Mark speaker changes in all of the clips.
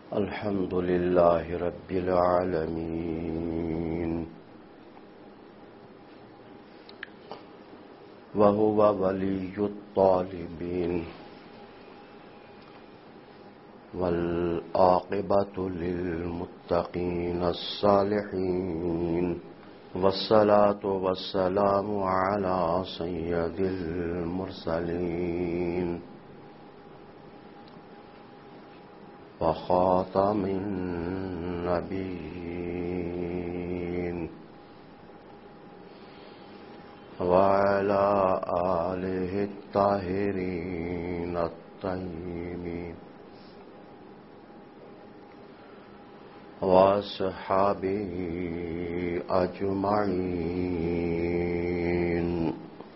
Speaker 1: الحمد لله رب العالمين وهو ولي الطالبين والعاقبة للمتقين الصالحين والصلاة والسلام على سيد المرسلين وخاتم النبيين وعلى آله الطاهرين الطيبين وأصحابه أجمعين.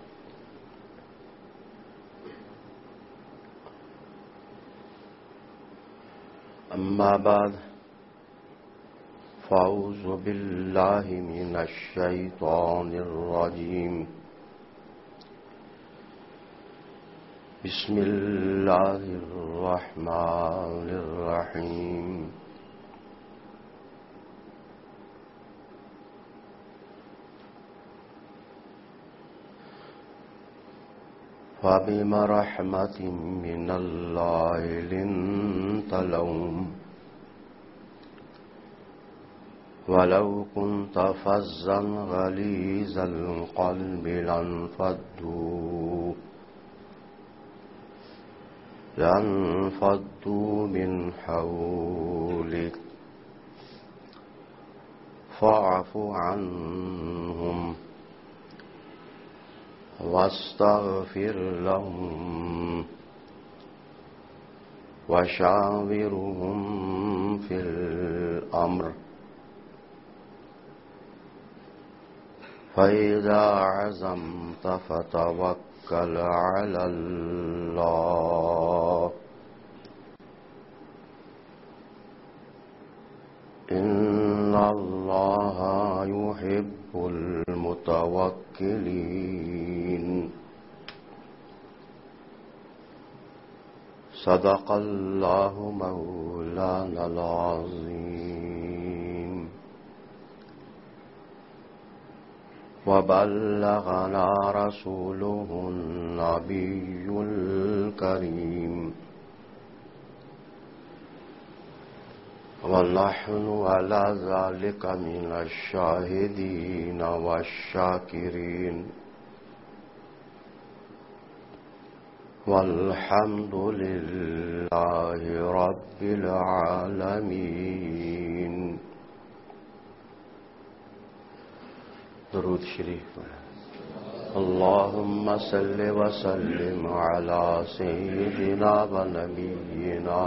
Speaker 1: أما بعد فأعوذ بالله من الشيطان الرجيم. بسم الله الرحمن الرحيم. فبما رحمة من الله لنت لهم ولو كنت فظا غليظ القلب لانفضوا من حولك فاعف عنهم واستغفر لهم وشاورهم في الأمر فإذا عزمت فتوكل على الله إن الله يحب المتوكلين. صدق الله مولانا العظيم وبلغنا رسوله النبي الكريم ونحن على ذلك من الشاهدين والشاكرين والحمد لله رب العالمين. درود شریف. اللهم صل وسلم على سيدنا ونبينا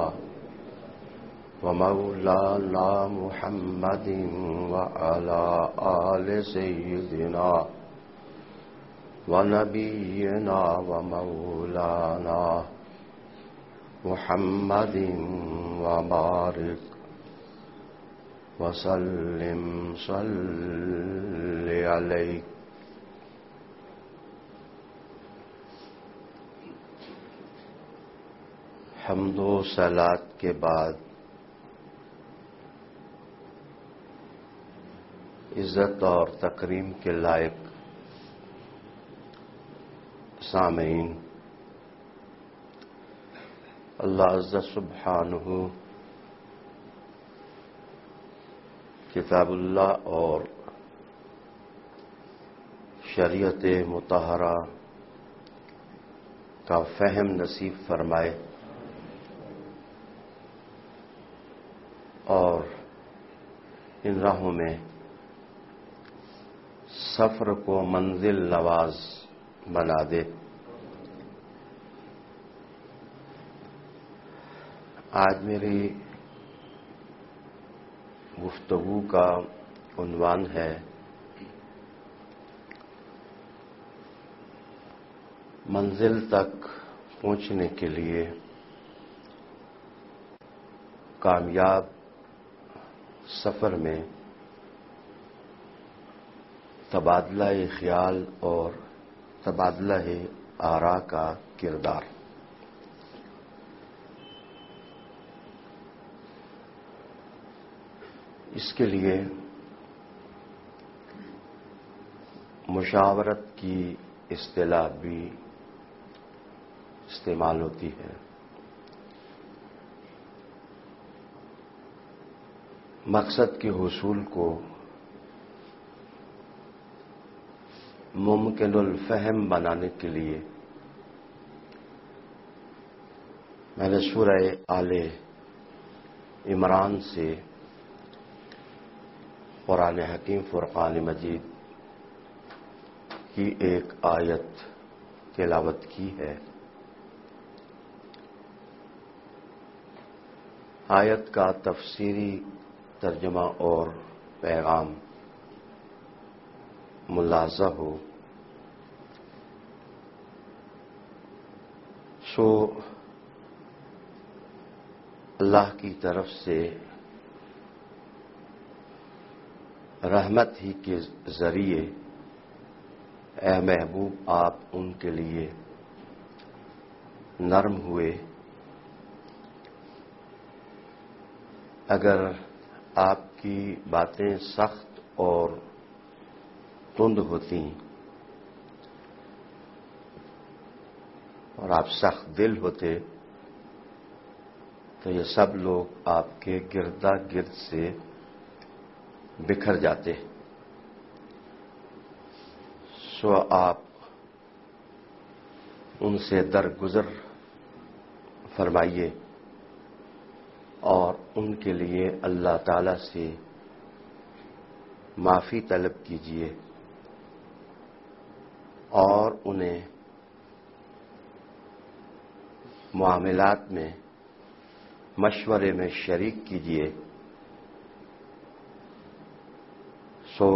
Speaker 1: ومولانا محمد وعلى آل سيدنا ونبينا ومولانا محمد وبارك وسلم صل عليه. حمد و صلات کے بعد عزت اور تکریم کے لائق سامعین، اللہ عز سبحانہ کتاب اللہ اور شریعت مطہرہ کا فہم نصیب فرمائے اور ان راہوں میں سفر کو منزل نواز بنا دے. آج میری گفتگو کا عنوان ہے منزل تک پہنچنے کے لیے کامیاب سفر میں تبادلہ خیال اور تبادلہ آراء کا کردار. اس کے لیے مشاورت کی اصطلاح بھی استعمال ہوتی ہے۔ مقصد کے حصول کو ممکن الفہم بنانے کے لیے میں نے سورہ آل عمران سے قرآن حکیم فرقان مجید کی ایک آیت تلاوت کی ہے۔ آیت کا تفسیری ترجمہ اور پیغام ملاحظہ ہو سو اللہ کی طرف سے رحمت ہی کے ذریعے اے محبوب آپ ان کے لیے نرم ہوئے، اگر آپ کی باتیں سخت اور تند ہوتی اور آپ سخت دل ہوتے تو یہ سب لوگ آپ کے گردا گرد سے بکھر جاتے، سو آپ ان سے درگزر فرمائیے اور ان کے لیے اللہ تعالی سے معافی طلب کیجیے اور انہیں معاملات میں مشورے میں شریک کیجیے، سو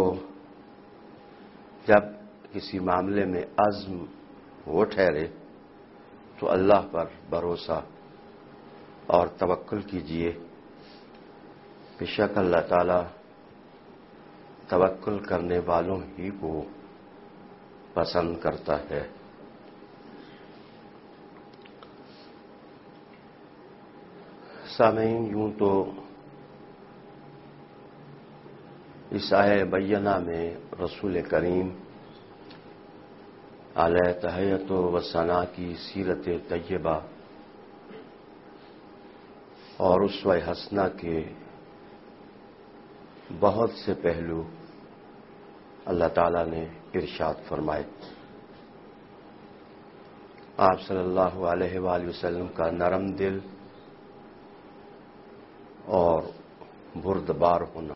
Speaker 1: جب کسی معاملے میں عزم ہو ٹھہرے تو اللہ پر بھروسہ اور توکل کیجیے، بے شک اللہ تعالی توکل کرنے والوں ہی کو پسند کرتا ہے۔ سامعین، یوں تو اس آیہ بینہ میں رسول کریم علیہ تحیت و ثنا کی سیرت طیبہ اور اسوہ حسنہ کے بہت سے پہلو اللہ تعالی نے ارشاد فرمائے۔ آپ صلی اللہ علیہ وآلہ وسلم کا نرم دل اور بردبار ہونا،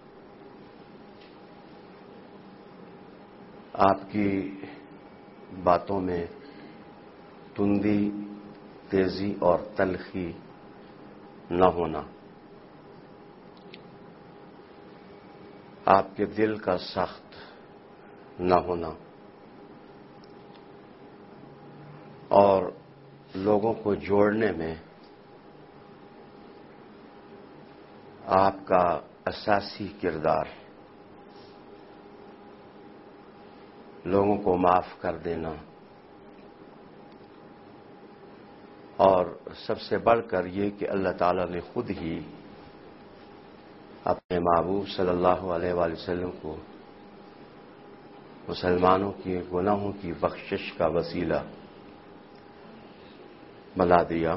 Speaker 1: آپ کی باتوں میں تندی، تیزی اور تلخی نہ ہونا، آپ کے دل کا سخت نہ ہونا اور لوگوں کو جوڑنے میں آپ کا اساسی کردار لوگوں کو معاف کر دینا، اور سب سے بڑھ کر یہ کہ اللہ تعالی نے خود ہی اپنے محبوب صلی اللہ علیہ وآلہ وسلم کو مسلمانوں کے گناہوں کی بخشش کا وسیلہ بنا دیا،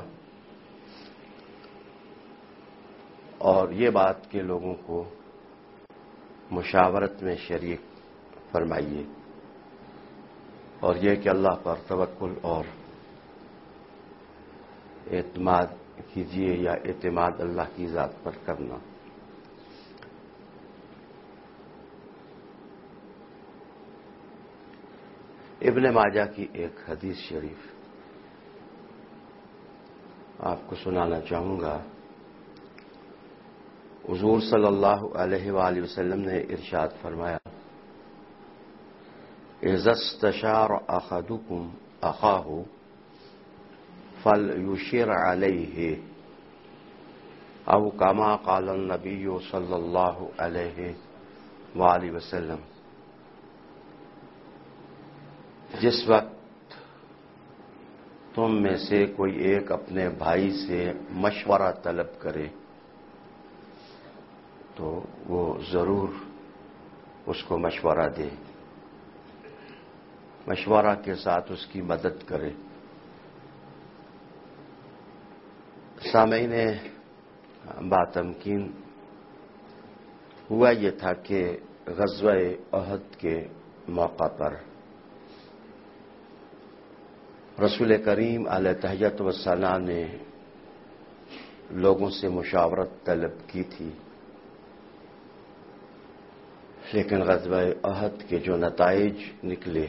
Speaker 1: اور یہ بات کہ لوگوں کو مشاورت میں شریک فرمائیے، اور یہ کہ اللہ پر توکل اور اعتماد کیجیے یا اعتماد اللہ کی ذات پر کرنا۔ ابن ماجہ کی ایک حدیث شریف آپ کو سنانا چاہوں گا۔ حضور صلی اللہ علیہ وآلہ وسلم نے ارشاد فرمایا، اذا استشار احدکم اخاہ فلیشر علیہ، او کما قال النبی صلی اللہ علیہ وآلہ وسلم۔ جس وقت تم میں سے کوئی ایک اپنے بھائی سے مشورہ طلب کرے تو وہ ضرور اس کو مشورہ دے، مشورہ کے ساتھ اس کی مدد کرے۔ سامعین باتمکین، ہوا یہ تھا کہ غزوہ احد کے موقع پر رسول کریم علیہ تحیت وسلام نے لوگوں سے مشاورت طلب کی تھی، لیکن غزوہ احد کے جو نتائج نکلے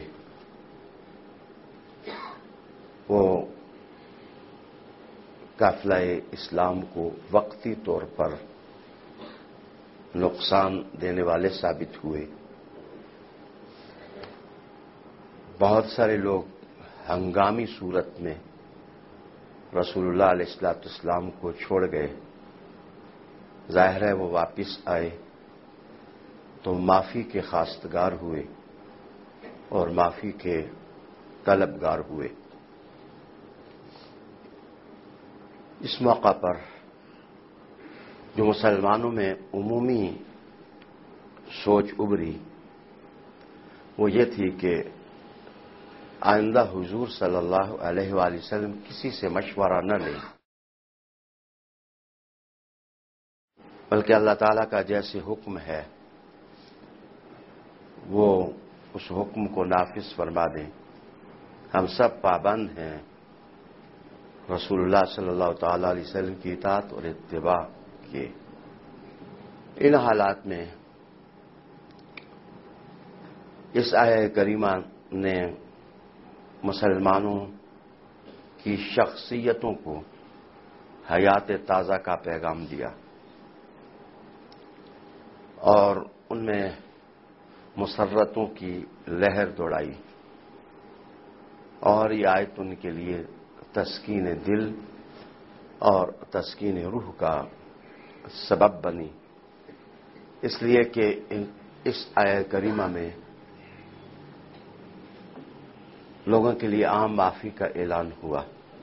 Speaker 1: وہ قافلہ اسلام کو وقتی طور پر نقصان دینے والے ثابت ہوئے۔ بہت سارے لوگ ہنگامی صورت میں رسول اللہ علیہ السلام کو چھوڑ گئے۔ ظاہر ہے وہ واپس آئے تو معافی کے خواستگار ہوئے اور معافی کے طلبگار ہوئے۔ اس موقع پر جو مسلمانوں میں عمومی سوچ ابھری وہ یہ تھی کہ آئندہ حضور صلی اللہ علیہ وآلہ وسلم کسی سے مشورہ نہ لیں، بلکہ اللہ تعالیٰ کا جیسے حکم ہے وہ اس حکم کو نافذ فرما دیں۔ ہم سب پابند ہیں رسول اللہ صلی اللہ تعالی علیہ وسلم کی اطاعت اور اتباع کے۔ ان حالات میں اس آیہ کریمہ نے مسلمانوں کی شخصیتوں کو حیات تازہ کا پیغام دیا اور ان میں مسرتوں کی لہر دوڑائی، اور یہ آیت ان کے لیے تسکین دل اور تسکین روح کا سبب بنی، اس لیے کہ اس آیہ کریمہ میں لوگوں کے لیے عام معافی کا اعلان ہوا،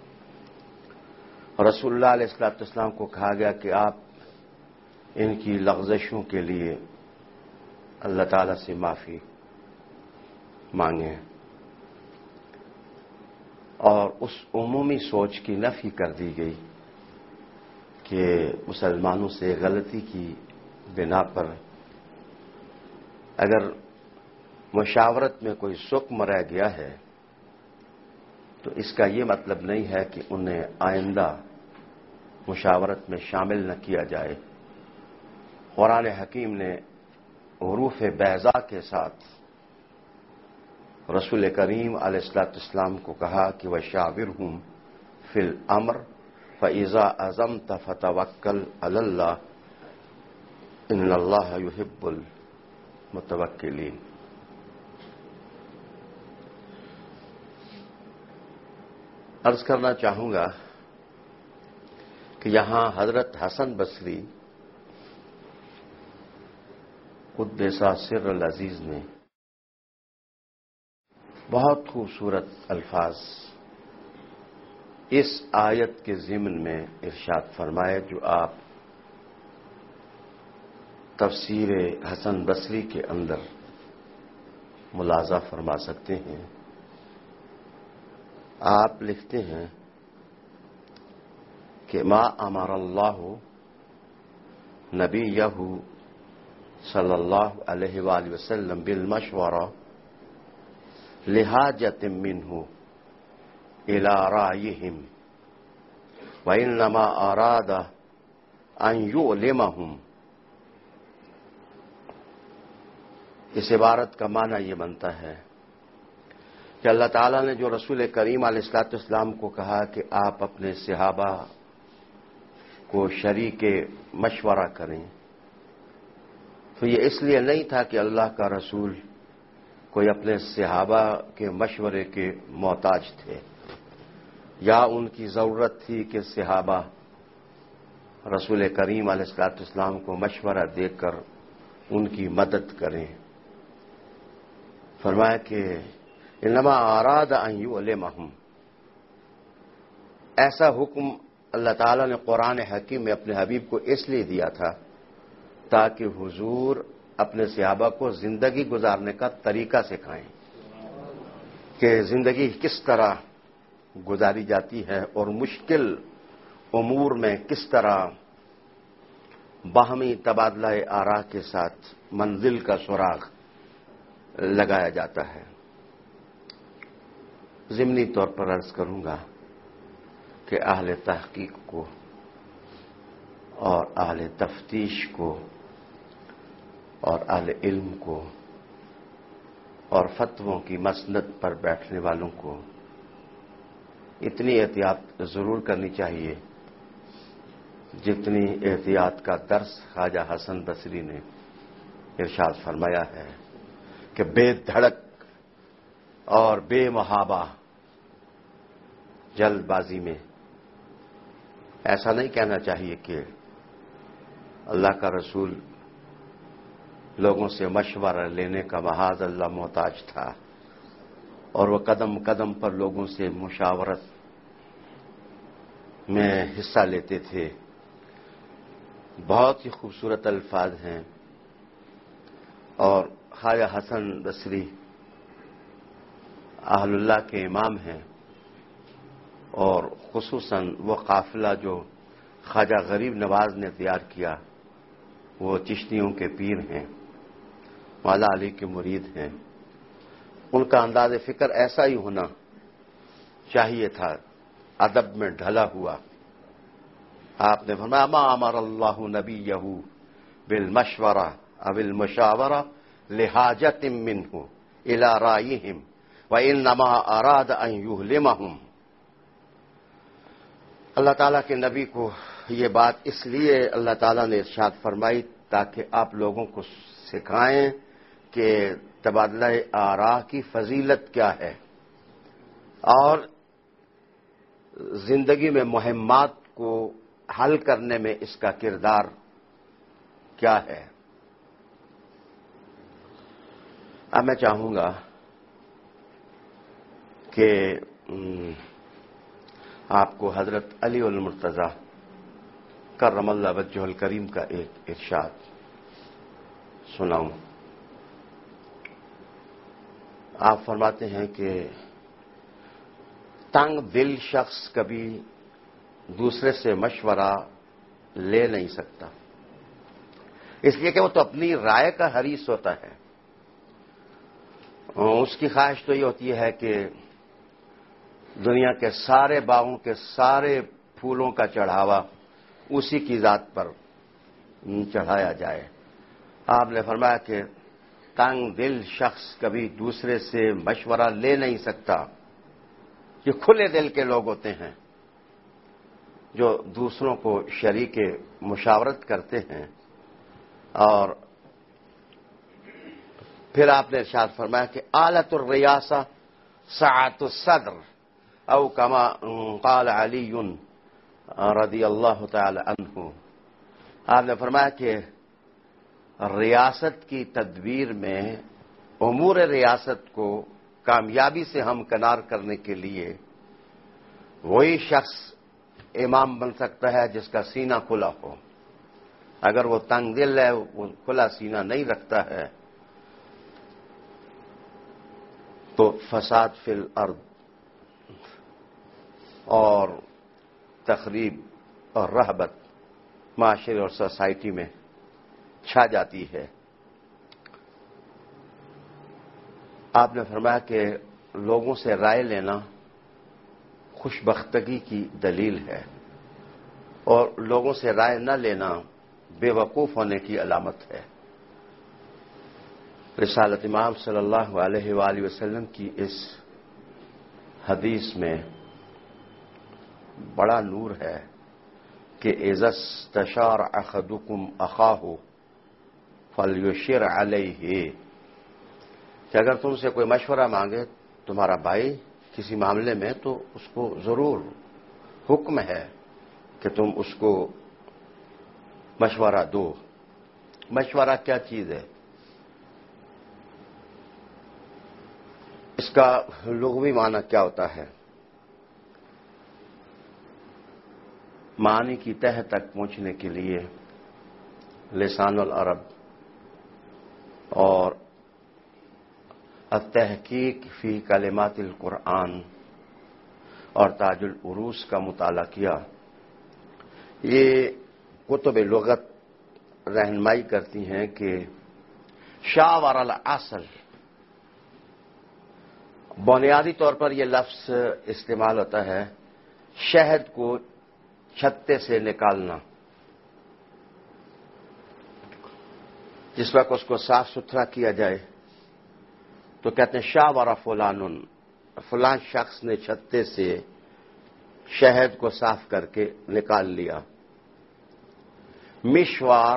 Speaker 1: اور رسول اللہ علیہ السلام کو کہا گیا کہ آپ ان کی لغزشوں کے لیے اللہ تعالی سے معافی مانگیں، اور اس عمومی سوچ کی نفی کر دی گئی کہ مسلمانوں سے غلطی کی بنا پر اگر مشاورت میں کوئی سکم رہ گیا ہے تو اس کا یہ مطلب نہیں ہے کہ انہیں آئندہ مشاورت میں شامل نہ کیا جائے۔ قرآن حکیم نے حروف بیضاء کے ساتھ رسول کریم علیہ السلام کو کہا کہ وَشَاوِرْهُمْ فِي الْأَمْرِ فَإِذَا عَزَمْتَ فَتَوَكَّلْ عَلَى اللَّهِ إِنَّ اللَّهَ يُحِبُّ الْمُتَوَكِّلِينَ۔ عرض کرنا چاہوں گا کہ یہاں حضرت حسن بصری قدس سر العزیز نے بہت خوبصورت الفاظ اس آیت کے ضمن میں ارشاد فرمائے، جو آپ تفسیر حسن بصری کے اندر ملاحظہ فرما سکتے ہیں۔ آپ لکھتے ہیں کہ ما امر اللہ نبیہ صلی اللہ علیہ وآلہ وسلم بالمشورہ لحاجت منہ الى رائیہم وانما اراد ان یعلمہم۔ اس عبارت کا معنی یہ بنتا ہے کہ اللہ تعالیٰ نے جو رسول کریم علیہ السلام کو کہا کہ آپ اپنے صحابہ کو شریک مشورہ کریں، تو یہ اس لیے نہیں تھا کہ اللہ کا رسول کوئی اپنے صحابہ کے مشورے کے محتاج تھے یا ان کی ضرورت تھی کہ صحابہ رسول کریم علیہ السلام کو مشورہ دے کر ان کی مدد کریں۔ فرمایا کہ انما اراد ان یعلمہم، ایسا حکم اللہ تعالیٰ نے قرآن حکیم میں اپنے حبیب کو اس لیے دیا تھا تاکہ حضور اپنے صحابہ کو زندگی گزارنے کا طریقہ سکھائیں کہ زندگی کس طرح گزاری جاتی ہے اور مشکل امور میں کس طرح باہمی تبادلہ آراء کے ساتھ منزل کا سراغ لگایا جاتا ہے۔ ضمنی طور پر عرض کروں گا کہ اہل تحقیق کو اور اہل تفتیش کو اور اہل علم کو اور فتووں کی مسند پر بیٹھنے والوں کو اتنی احتیاط ضرور کرنی چاہیے جتنی احتیاط کا درس خواجہ حسن بصری نے ارشاد فرمایا ہے کہ بے دھڑک اور بے محابہ جلد بازی میں ایسا نہیں کہنا چاہیے کہ اللہ کا رسول لوگوں سے مشورہ لینے کا معاذ اللہ محتاج تھا اور وہ قدم قدم پر لوگوں سے مشاورت میں حصہ لیتے تھے۔ بہت ہی خوبصورت الفاظ ہیں اور خواجہ حسن بصری اہل اللہ کے امام ہیں اور خصوصاً وہ قافلہ جو خواجہ غریب نواز نے تیار کیا وہ چشتیوں کے پیر ہیں، مولا علی کے مرید ہیں۔ ان کا انداز فکر ایسا ہی ہونا چاہیے تھا، ادب میں ڈھلا ہوا۔ آپ نے فرمایا ما امر اللہ نبیہ بالمشورہ او المشاورہ لحاجت منہ الی رائیہم وانما اراد ان یہلمہم۔ اللہ تعالیٰ کے نبی کو یہ بات اس لیے اللہ تعالیٰ نے ارشاد فرمائی تاکہ آپ لوگوں کو سکھائیں کہ تبادلہ آراء کی فضیلت کیا ہے اور زندگی میں مہمات کو حل کرنے میں اس کا کردار کیا ہے۔ اب میں چاہوں گا کہ آپ کو حضرت علی المرتضیٰ کرم اللہ وجہہ الکریم کا ایک ارشاد سناؤں۔ آپ فرماتے ہیں کہ تنگ دل شخص کبھی دوسرے سے مشورہ لے نہیں سکتا، اس لیے کہ وہ تو اپنی رائے کا حریص ہوتا ہے۔ اس کی خواہش تو یہ ہوتی ہے کہ دنیا کے سارے باغوں کے سارے پھولوں کا چڑھاوا اسی کی ذات پر چڑھایا جائے۔ آپ نے فرمایا کہ تنگ دل شخص کبھی دوسرے سے مشورہ لے نہیں سکتا۔ یہ کھلے دل کے لوگ ہوتے ہیں جو دوسروں کو شریک مشاورت کرتے ہیں۔ اور پھر آپ نے ارشاد فرمایا کہ آلۃ الریاسہ سعۃ الصدر او کما قال علی رضی اللہ تعالی عنہ۔ آپ نے فرمایا کہ ریاست کی تدبیر میں امور ریاست کو کامیابی سے ہمکنار کرنے کے لیے وہی شخص امام بن سکتا ہے جس کا سینہ کھلا ہو۔ اگر وہ تنگ دل ہے، وہ کھلا سینہ نہیں رکھتا ہے، تو فساد فی الارض اور تخریب اور رہبت معاشرے اور سوسائٹی میں چھا جاتی ہے۔ آپ نے فرمایا کہ لوگوں سے رائے لینا خوشبختگی کی دلیل ہے اور لوگوں سے رائے نہ لینا بے وقوف ہونے کی علامت ہے۔ رسالت امام صلی اللہ علیہ وآلہ وسلم کی اس حدیث میں بڑا نور ہے کہ اذا استشار احدکم اخاہ فلیشر علیہ، کہ اگر تم سے کوئی مشورہ مانگے تمہارا بھائی کسی معاملے میں تو اس کو ضرور حکم ہے کہ تم اس کو مشورہ دو۔ مشورہ کیا چیز ہے؟ اس کا لغوی معنی کیا ہوتا ہے؟ معنی کی تہ تک پہنچنے کے لیے لسان العرب اور التحقیق فی کلمات القرآن اور تاج العروس کا مطالعہ کیا. یہ کتب لغت رہنمائی کرتی ہیں کہ شاور العسل بنیادی طور پر یہ لفظ استعمال ہوتا ہے شہد کو چھتے سے نکالنا. جس وقت اس کو صاف ستھرا کیا جائے تو کہتے ہیں شاور فلان، فلان شخص نے چھتے سے شہد کو صاف کر کے نکال لیا. مشوار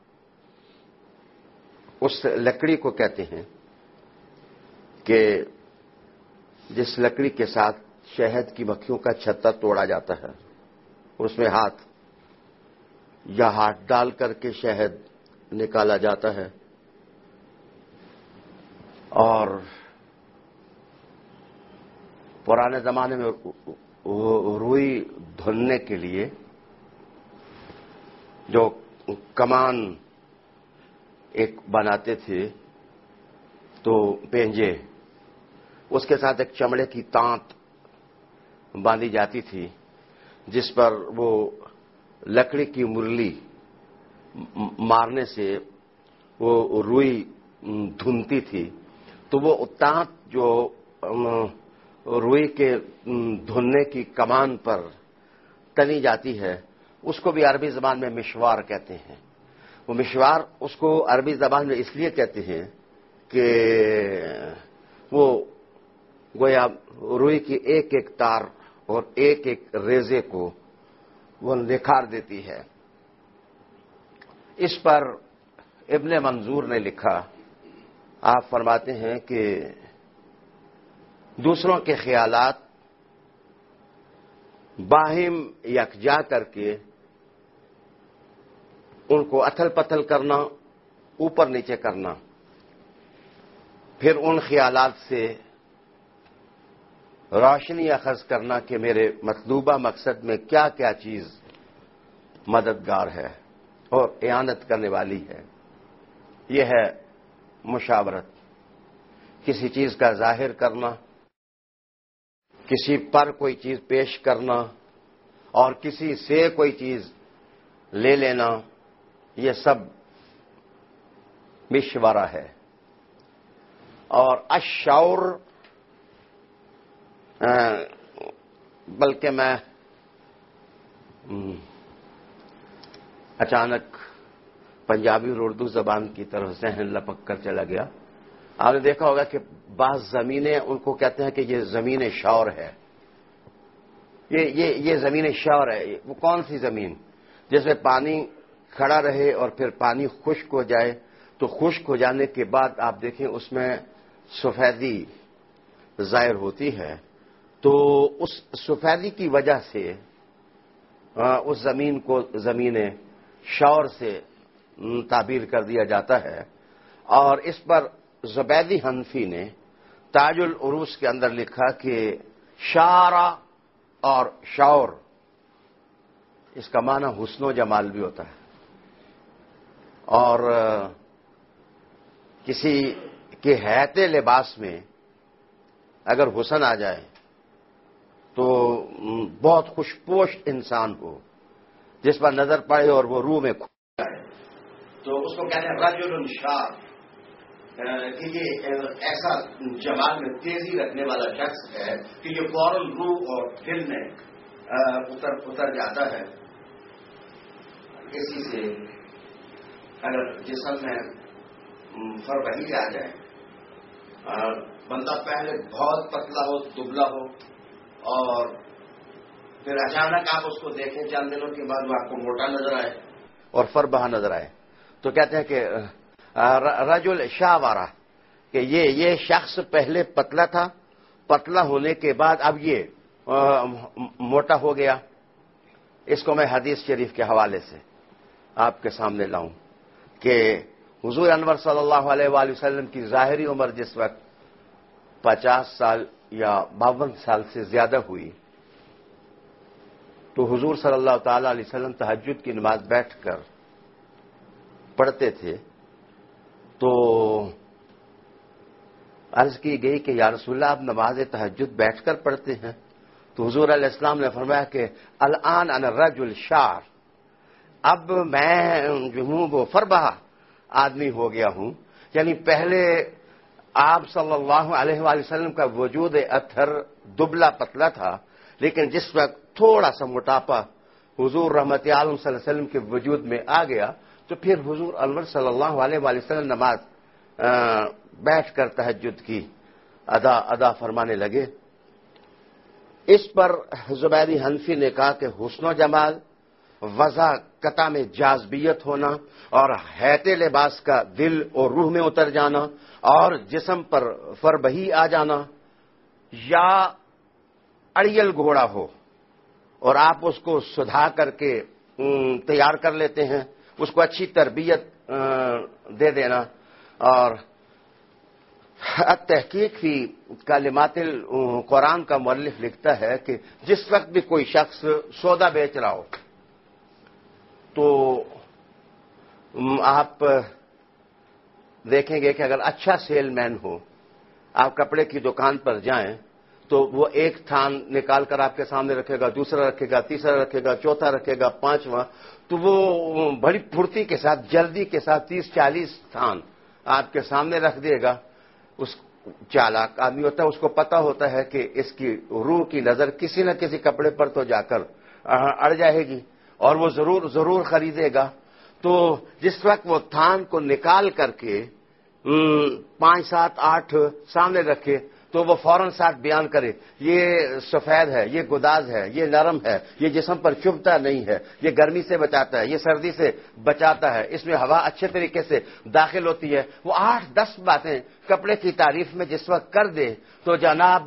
Speaker 1: اس لکڑی کو کہتے ہیں کہ جس لکڑی کے ساتھ شہد کی مکھیوں کا چھتا توڑا جاتا ہے، اس میں ہاتھ ڈال کر کے شہد نکالا جاتا ہے. اور پرانے زمانے میں روئی دھلنے کے لیے جو کمان ایک بناتے تھے تو پینجے، اس کے ساتھ ایک چمڑے کی تانت باندھی جاتی تھی جس پر وہ لکڑی کی مرلی مارنے سے وہ روئی دھنتی تھی. تو وہ تانت جو روئی کے دھننے کی کمان پر تنی جاتی ہے اس کو بھی عربی زبان میں مشوار کہتے ہیں. وہ مشوار اس کو عربی زبان میں اس لیے کہتے ہیں کہ وہ گویا روئی کی ایک ایک تار اور ایک ایک ریزے کو وہ نکھار دیتی ہے. اس پر ابن منظور نے لکھا، آپ فرماتے ہیں کہ دوسروں کے خیالات باہم یکجا کر کے ان کو اتھل پتھل کرنا، اوپر نیچے کرنا، پھر ان خیالات سے روشنی اخذ کرنا کہ میرے مطلوبہ مقصد میں کیا کیا چیز مددگار ہے اور اعانت کرنے والی ہے. یہ ہے مشاورت. کسی چیز کا ظاہر کرنا، کسی پر کوئی چیز پیش کرنا اور کسی سے کوئی چیز لے لینا، یہ سب مشورہ ہے. اور الشور، بلکہ میں اچانک پنجابی اور اردو زبان کی طرف ذہن لپک کر چلا گیا. آپ نے دیکھا ہوگا کہ بعض زمینیں ان کو کہتے ہیں کہ یہ زمین شور ہے. یہ زمین شور ہے. وہ کون سی زمین؟ جس میں پانی کھڑا رہے اور پھر پانی خشک ہو جائے تو خشک ہو جانے کے بعد آپ دیکھیں اس میں سفیدی ظاہر ہوتی ہے. تو اس سفیدی کی وجہ سے اس زمین کو زمین شور سے تعبیر کر دیا جاتا ہے. اور اس پر زبیدی حنفی نے تاج العروس کے اندر لکھا کہ شارع اور شور اس کا معنی حسن و جمال بھی ہوتا ہے. اور کسی کے ہیئت لباس میں اگر حسن آ جائے تو بہت خوشپوش انسان ہو جس پر نظر پڑے اور وہ روح میں کھو جائے تو اس کو کہتے ہیں رجل شار، کہ یہ ایسا جمال میں تیزی رکھنے والا شخص ہے کہ یہ فوراً روح اور دل میں اتر جاتا ہے. اسی سے اگر جسم میں فربہی آ جائے، بندہ پہلے بہت پتلا ہو، دبلا ہو، اور پھر اچانک آپ اس کو دیکھیں چند دنوں کے بعد وہ آپ کو موٹا نظر آئے اور فربہ نظر آئے تو کہتے ہیں کہ رجل شاورہ، کہ یہ شخص پہلے پتلا تھا، پتلا ہونے کے بعد اب یہ موٹا ہو گیا. اس کو میں حدیث شریف کے حوالے سے آپ کے سامنے لاؤں کہ حضور انور صلی اللہ علیہ وآلہ وسلم کی ظاہری عمر جس وقت 50 سال یا 52 سال سے زیادہ ہوئی تو حضور صلی اللہ تعالی علیہ وسلم تہجد کی نماز بیٹھ کر پڑھتے تھے تو عرض کی گئی کہ یا رسول اللہ آپ نماز تہجد بیٹھ کر پڑھتے ہیں؟ تو حضور علیہ السلام نے فرمایا کہ الآن انا الرجل شعر، اب میں جو ہوں وہ فربہ آدمی ہو گیا ہوں. یعنی پہلے آپ صلی اللہ علیہ وآلہ وسلم کا وجود اطہر دبلا پتلا تھا، لیکن جس وقت تھوڑا سا موٹاپا حضور رحمت عالم صلی اللہ علیہ وسلم کے وجود میں آ گیا تو پھر حضور انور صلی اللہ علیہ وآلہ وسلم نماز بیٹھ کر تہجد کی ادا فرمانے لگے. اس پر زبیری حنفی نے کہا کہ حسن و جمال، وضع قطع میں جاذبیت ہونا اور حیت لباس کا دل اور روح میں اتر جانا اور جسم پر فربہی آ جانا، یا اڑیل گھوڑا ہو اور آپ اس کو سدھا کر کے تیار کر لیتے ہیں، اس کو اچھی تربیت دے دینا. اور تحقیق فی کلمات القرآن کا مؤلف لکھتا ہے کہ جس وقت بھی کوئی شخص سودا بیچ رہا ہو تو آپ دیکھیں گے کہ اگر اچھا سیل مین ہو، آپ کپڑے کی دکان پر جائیں تو وہ ایک تھان نکال کر آپ کے سامنے رکھے گا، دوسرا رکھے گا، تیسرا رکھے گا، چوتھا رکھے گا، پانچواں، تو وہ بڑی پھرتی کے ساتھ، جلدی کے ساتھ 30-40 تھان آپ کے سامنے رکھ دے گا. اس چالاک آدمی ہوتا ہے، اس کو پتا ہوتا ہے کہ اس کی روح کی نظر کسی نہ کسی کپڑے پر تو جا کر اڑ جائے گی اور وہ ضرور خریدے گا. تو جس وقت وہ تھان کو نکال کر کے 5, 7, 8 سامنے رکھے تو وہ فوراً ساتھ بیان کرے یہ سفید ہے، یہ گداز ہے، یہ نرم ہے، یہ جسم پر چبھتا نہیں ہے، یہ گرمی سے بچاتا ہے، یہ سردی سے بچاتا ہے، اس میں ہوا اچھے طریقے سے داخل ہوتی ہے. وہ 8-10 باتیں کپڑے کی تعریف میں جس وقت کر دے تو جناب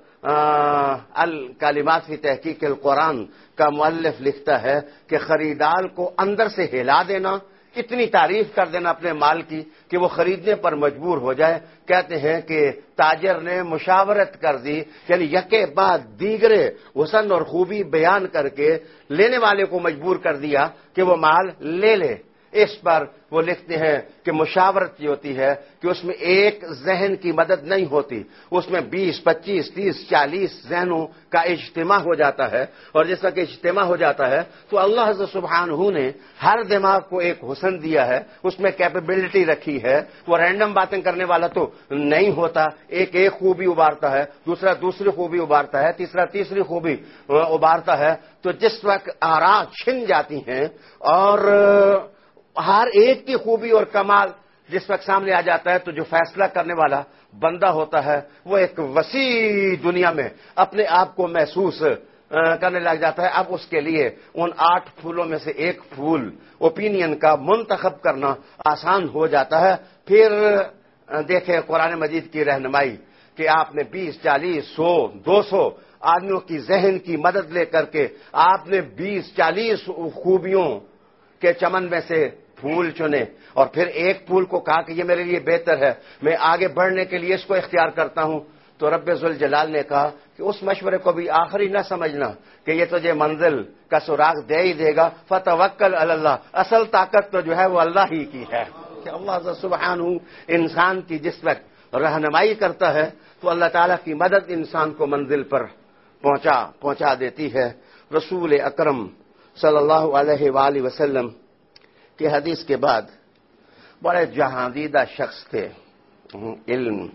Speaker 1: الکلمات فی تحقیق القرآن کا مؤلف لکھتا ہے کہ خریدار کو اندر سے ہلا دینا، اتنی تعریف کر دینا اپنے مال کی کہ وہ خریدنے پر مجبور ہو جائے. کہتے ہیں کہ تاجر نے مشاورت کر دی، یعنی یکے بعد دیگرے حسن اور خوبی بیان کر کے لینے والے کو مجبور کر دیا کہ وہ مال لے لے. اس پر وہ لکھتے ہیں کہ مشاورت یہ ہوتی ہے کہ اس میں ایک ذہن کی مدد نہیں ہوتی، اس میں 20, 25, 30, 40 ذہنوں کا اجتماع ہو جاتا ہے. اور جس طرح اجتماع ہو جاتا ہے تو اللہ عز سبحانہ نے ہر دماغ کو ایک حسن دیا ہے، اس میں کیپیبلٹی رکھی ہے. وہ رینڈم باتیں کرنے والا تو نہیں ہوتا، ایک خوبی ابھارتا ہے، دوسرا دوسری خوبی ابھارتا ہے، تیسرا تیسری خوبی ابھارتا ہے. تو جس وقت آراء چھن جاتی ہیں اور ہر ایک کی خوبی اور کمال جس وقت سامنے آ جاتا ہے تو جو فیصلہ کرنے والا بندہ ہوتا ہے وہ ایک وسیع دنیا میں اپنے آپ کو محسوس کرنے لگ جاتا ہے. اب اس کے لیے ان 8 پھولوں میں سے ایک پھول اوپینین کا منتخب کرنا آسان ہو جاتا ہے. پھر دیکھیں قرآن مجید کی رہنمائی کہ آپ نے 20, 40, 100, 200 آدمیوں کی ذہن کی مدد لے کر کے آپ نے 20-40 خوبیوں کے چمن میں سے پھول چنے اور پھر ایک پھول کو کہا کہ یہ میرے لیے بہتر ہے، میں آگے بڑھنے کے لیے اس کو اختیار کرتا ہوں. تو رب ذوالجلال نے کہا کہ اس مشورے کو بھی آخری نہ سمجھنا کہ یہ تجھے منزل کا سراغ دے ہی دے گا، فتوکل علی اللہ، اصل طاقت تو جو ہے وہ اللہ ہی کی ہے. کہ اللہ سبحانہ انسان کی جس وقت رہنمائی کرتا ہے تو اللہ تعالیٰ کی مدد انسان کو منزل پر پہنچا دیتی ہے. رسول اکرم صلی اللہ علیہ وآلہ وسلم کی حدیث کے بعد بڑے جہاندیدہ شخص تھے، علم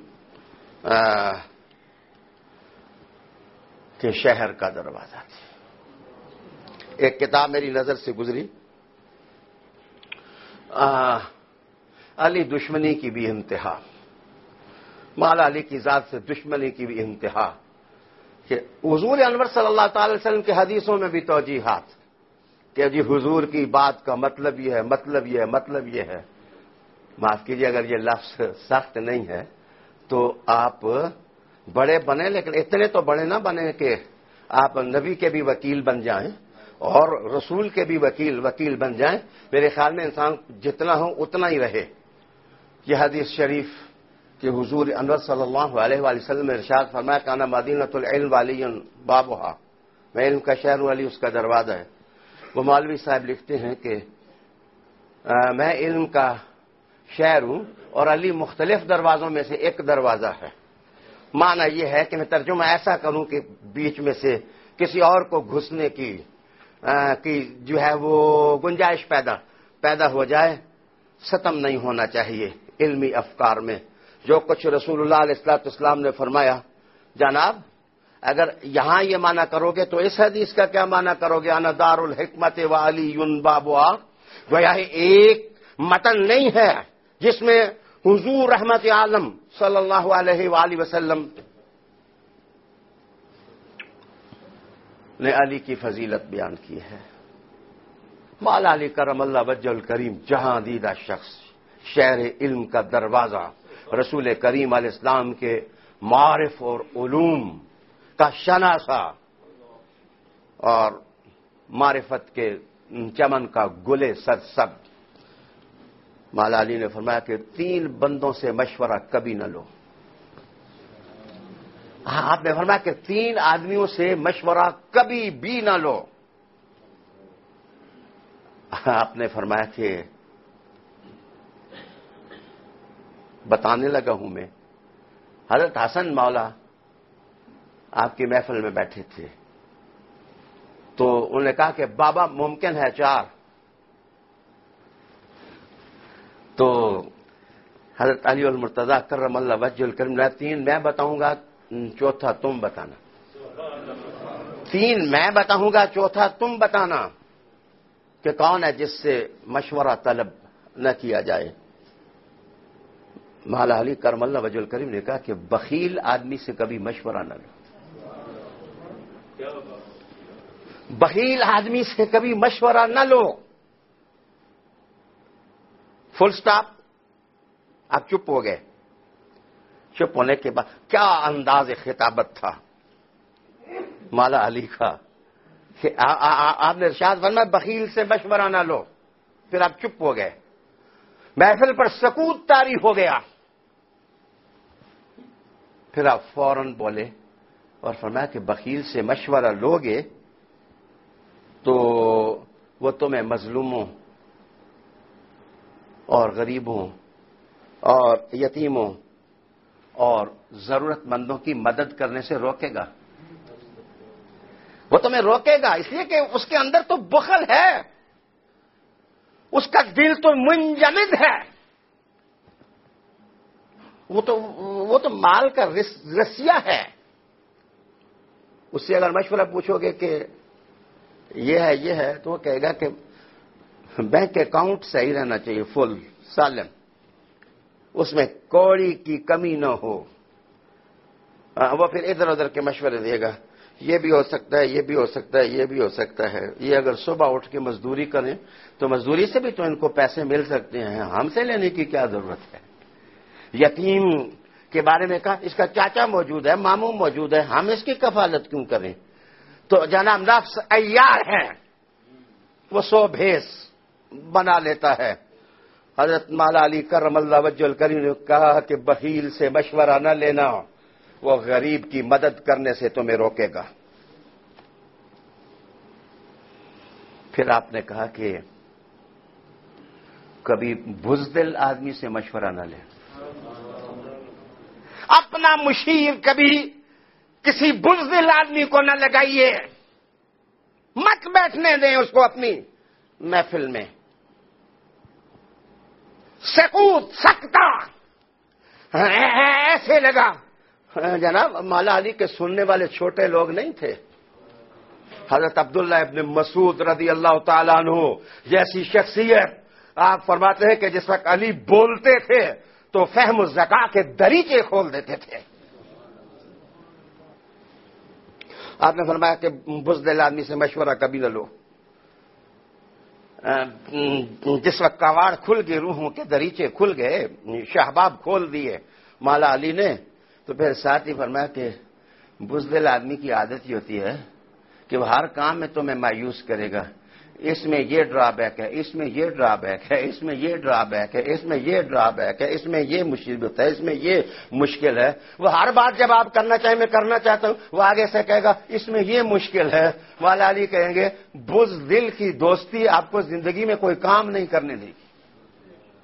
Speaker 1: کے شہر کا دروازہ تھے. ایک کتاب میری نظر سے گزری، علی دشمنی کی بھی انتہا، مولا علی کی ذات سے دشمنی کی بھی انتہا، کہ حضور انور صلی اللہ تعالی وسلم کے حدیثوں میں بھی توجیحات کہ جی حضور کی بات کا مطلب یہ ہے، مطلب یہ ہے، مطلب یہ ہے. معاف کیجیے اگر یہ لفظ سخت نہیں ہے تو آپ بڑے بنے، لیکن اتنے تو بڑے نہ بنے کہ آپ نبی کے بھی وکیل بن جائیں اور رسول کے بھی وکیل بن جائیں. میرے خیال میں انسان جتنا ہو اتنا ہی رہے. یہ حدیث شریف کہ حضور انور صلی اللہ علیہ وآلہ وسلم نے ارشاد فرمایا کانا مدینۃ العلم والی بابھا، میں علم کا شہر ہوں، علی اس کا دروازہ ہے. وہ مولوی صاحب لکھتے ہیں کہ میں علم کا شہر ہوں اور علی مختلف دروازوں میں سے ایک دروازہ ہے. معنی یہ ہے کہ میں ترجمہ ایسا کروں کہ بیچ میں سے کسی اور کو گھسنے کی جو ہے وہ گنجائش پیدا ہو جائے. ستم نہیں ہونا چاہیے علمی افکار میں. جو کچھ رسول اللہ علیہ الصلوۃ والسلام نے فرمایا، جناب اگر یہاں یہ معنی کرو گے تو اس حدیث کا کیا معنی کرو گے؟ انا دار الحکمت و علی بابها. گویا ایک متن نہیں ہے جس میں حضور رحمت عالم صلی اللہ علیہ وآلہ وسلم نے علی کی فضیلت بیان کی ہے. مولا علی کرم اللہ وجہ الکریم جہاں دیدہ شخص، شہر علم کا دروازہ، رسول کریم علیہ السلام کے معارف اور علوم کا شناسا اور معرفت کے چمن کا گلے سرسبز. مولا علی نے فرمایا کہ 3 بندوں سے مشورہ کبھی نہ لو. آپ نے فرمایا کہ 3 آدمیوں سے مشورہ کبھی بھی نہ لو. آپ نے فرمایا کہ بتانے لگا ہوں میں. حضرت حسن مولا آپ کی محفل میں بیٹھے تھے تو انہوں نے کہا کہ بابا ممکن ہے 4. تو حضرت علی المرتضی کرم اللہ وجہ الکریم نے 3 میں بتاؤں گا، 4تھا تم بتانا. 3 میں بتاؤں گا، 4تھا تم بتانا کہ کون ہے جس سے مشورہ طلب نہ کیا جائے. مولا علی کرم اللہ وجہ الکریم نے کہا کہ بخیل آدمی سے کبھی مشورہ نہ لو. بخیل آدمی سے کبھی مشورہ نہ لو. فل سٹاپ. آپ چپ ہو گئے. چپ ہونے کے بعد کیا انداز خطابت تھا مولا علی کا کہ آپ نے ارشاد فرمایا بخیل سے مشورہ نہ لو. پھر آپ چپ ہو گئے. محفل پر سکوت طاری ہو گیا. پھر آپ فوراً بولے اور فرمایا کہ بخیل سے مشورہ لوگے تو وہ تمہیں مظلوموں اور غریبوں اور یتیموں اور ضرورت مندوں کی مدد کرنے سے روکے گا. وہ تمہیں روکے گا اس لیے کہ اس کے اندر تو بخل ہے، اس کا دل تو منجمد ہے. وہ تو مال کا رسیا ہے. اس سے اگر مشورہ پوچھو گے کہ یہ ہے تو وہ کہے گا کہ بینک اکاؤنٹ صحیح رہنا چاہیے، فل سالم، اس میں کوڑی کی کمی نہ ہو. وہ پھر ادھر ادھر کے مشورے دے گا، یہ بھی ہو سکتا ہے، یہ بھی ہو سکتا ہے، یہ بھی ہو سکتا ہے. یہ اگر صبح اٹھ کے مزدوری کریں تو مزدوری سے بھی تو ان کو پیسے مل سکتے ہیں، ہم سے لینے کی کیا ضرورت ہے. یتیم کے بارے میں کہا اس کا چاچا موجود ہے، ماموں موجود ہے، ہم اس کی کفالت کیوں کریں. تو جناب نفس عیار ہے، وہ 100 بھیس بنا لیتا ہے. حضرت مولا علی کرم اللہ وجہ الکریم نے کہا کہ بخیل سے مشورہ نہ لینا، وہ غریب کی مدد کرنے سے تمہیں روکے گا. پھر آپ نے کہا کہ کبھی بزدل آدمی سے مشورہ نہ لیں. اپنا مشیر کبھی کسی بزدل آدمی کو نہ لگائیے، مت بیٹھنے دیں اس کو اپنی محفل میں. سکوت سکتا ایسے لگا. جناب مولا علی کے سننے والے چھوٹے لوگ نہیں تھے. حضرت عبداللہ ابن مسعود رضی اللہ تعالیٰ عنہ جیسی شخصیت، آپ فرماتے ہیں کہ جس وقت علی بولتے تھے تو فہم و ذکا کے دریچے کھول دیتے تھے. آپ نے فرمایا کہ بزدل آدمی سے مشورہ کبھی نہ لو. جس وقت کواڑ کھل گئے، روحوں کے دریچے کھل گئے، شہباب کھول دیے مولا علی نے، تو پھر ساتھ ہی فرمایا کہ بزدل آدمی کی عادت یہ ہوتی ہے کہ وہ ہر کام میں تمہیں مایوس کرے گا. اس میں یہ ڈرا بیک ہے، اس میں یہ ڈرا بیک ہے، اس میں یہ ڈرا بیک ہے، اس میں یہ ڈرا بیک ہے، اس میں یہ مصیبت ہے، اس میں یہ مشکل ہے. وہ ہر بات جب آپ کرنا چاہیں میں کرنا چاہتا ہوں، وہ آگے سے کہے گا اس میں یہ مشکل ہے. مولا علی کہیں گے بزدل کی دوستی آپ کو زندگی میں کوئی کام نہیں کرنے دے گی.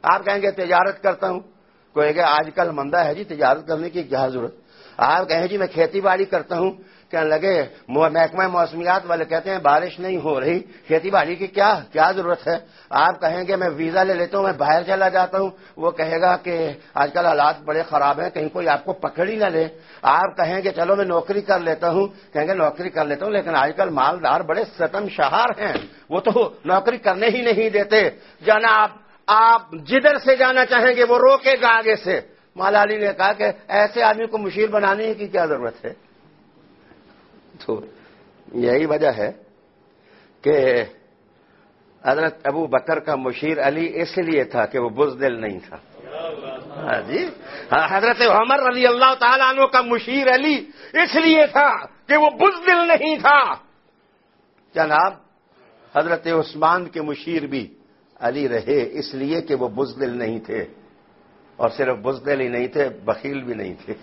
Speaker 1: آپ کہیں گے تجارت کرتا ہوں، کوئی کہ آج کل مندہ ہے جی تجارت کرنے کی کیا ضرورت. آپ کہیں جی میں کھیتی باڑی کرتا ہوں، کہنے لگے محکمہ موسمیات والے کہتے ہیں بارش نہیں ہو رہی، کھیتی باڑی کی کیا ضرورت ہے. آپ کہیں گے میں ویزا لے لیتا ہوں، میں باہر چلا جاتا ہوں، وہ کہے گا کہ آج کل حالات بڑے خراب ہیں، کہیں کوئی آپ کو پکڑ ہی نہ لے. آپ کہیں گے چلو میں نوکری کر لیتا ہوں، کہیں گے نوکری کر لیتا ہوں لیکن آج کل مالدار بڑے ستم شہار ہیں، وہ تو نوکری کرنے ہی نہیں دیتے. جناب آپ جدھر سے جانا چاہیں گے وہ روکے گا آگے سے. مولا علی نے کہا کہ ایسے آدمی کو مشیر بنانے کی کیا ضرورت ہے. تو یہی وجہ ہے کہ حضرت ابو بکر کا مشیر علی اس لیے تھا کہ وہ بزدل نہیں تھا. ہاں جی، حضرت عمر رضی اللہ تعالیٰ عنہ کا مشیر علی اس لیے تھا کہ وہ بزدل نہیں تھا. جناب حضرت عثمان کے مشیر بھی علی رہے اس لیے کہ وہ بزدل نہیں تھے، اور صرف بزدل ہی نہیں تھے، بخیل بھی نہیں تھے.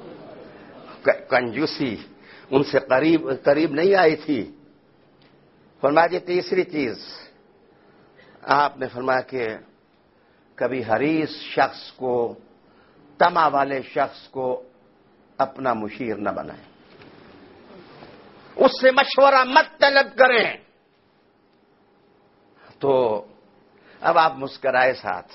Speaker 1: کنجوسی ان سے قریب نہیں آئی تھی. فرمایا جی تیسری چیز آپ نے فرمایا کہ کبھی حریص شخص کو، طمع والے شخص کو اپنا مشیر نہ بنائیں، اس سے مشورہ مت طلب کریں. تو اب آپ مسکرائے ساتھ،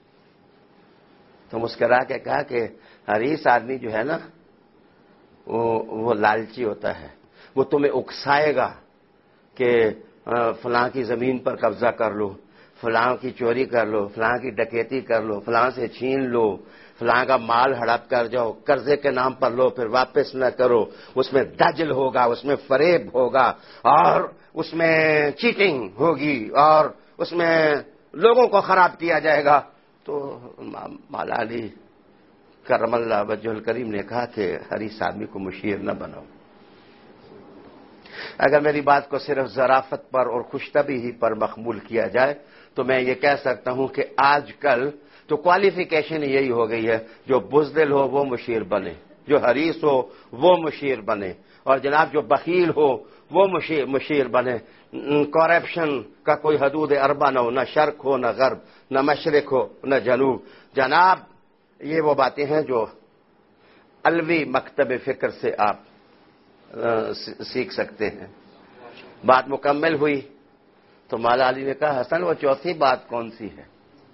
Speaker 1: تو مسکرا کے کہا کہ حریص آدمی جو ہے نا وہ لالچی ہوتا ہے، وہ تمہیں اکسائے گا کہ فلاں کی زمین پر قبضہ کر لو، فلاں کی چوری کر لو، فلاں کی ڈکیتی کر لو، فلاں سے چھین لو، فلاں کا مال ہڑپ کر جاؤ، قرضے کے نام پر لو پھر واپس نہ کرو. اس میں دجل ہوگا، اس میں فریب ہوگا، اور اس میں چیٹنگ ہوگی، اور اس میں لوگوں کو خراب کیا جائے گا. تو مولا علی کرم اللہ وجہ الکریم نے کہا کہ حریص آدمی کو مشیر نہ بناؤ. اگر میری بات کو صرف ظرافت پر اور خوشطبعی ہی پر مخمول کیا جائے تو میں یہ کہہ سکتا ہوں کہ آج کل تو کوالیفیکیشن یہی ہو گئی ہے، جو بزدل ہو وہ مشیر بنے، جو حریص ہو وہ مشیر بنے، اور جناب جو بخیل ہو وہ مشیر بنے. کرپشن کا کوئی حدود اربع نہ ہو، نہ شرق ہو نہ غرب، نہ مشرق ہو نہ جنوب. جناب یہ وہ باتیں ہیں جو علوی مکتب فکر سے آپ سیکھ سکتے ہیں. بات مکمل ہوئی تو مولا علی نے کہا حسن وہ چوتھی بات کون سی ہے،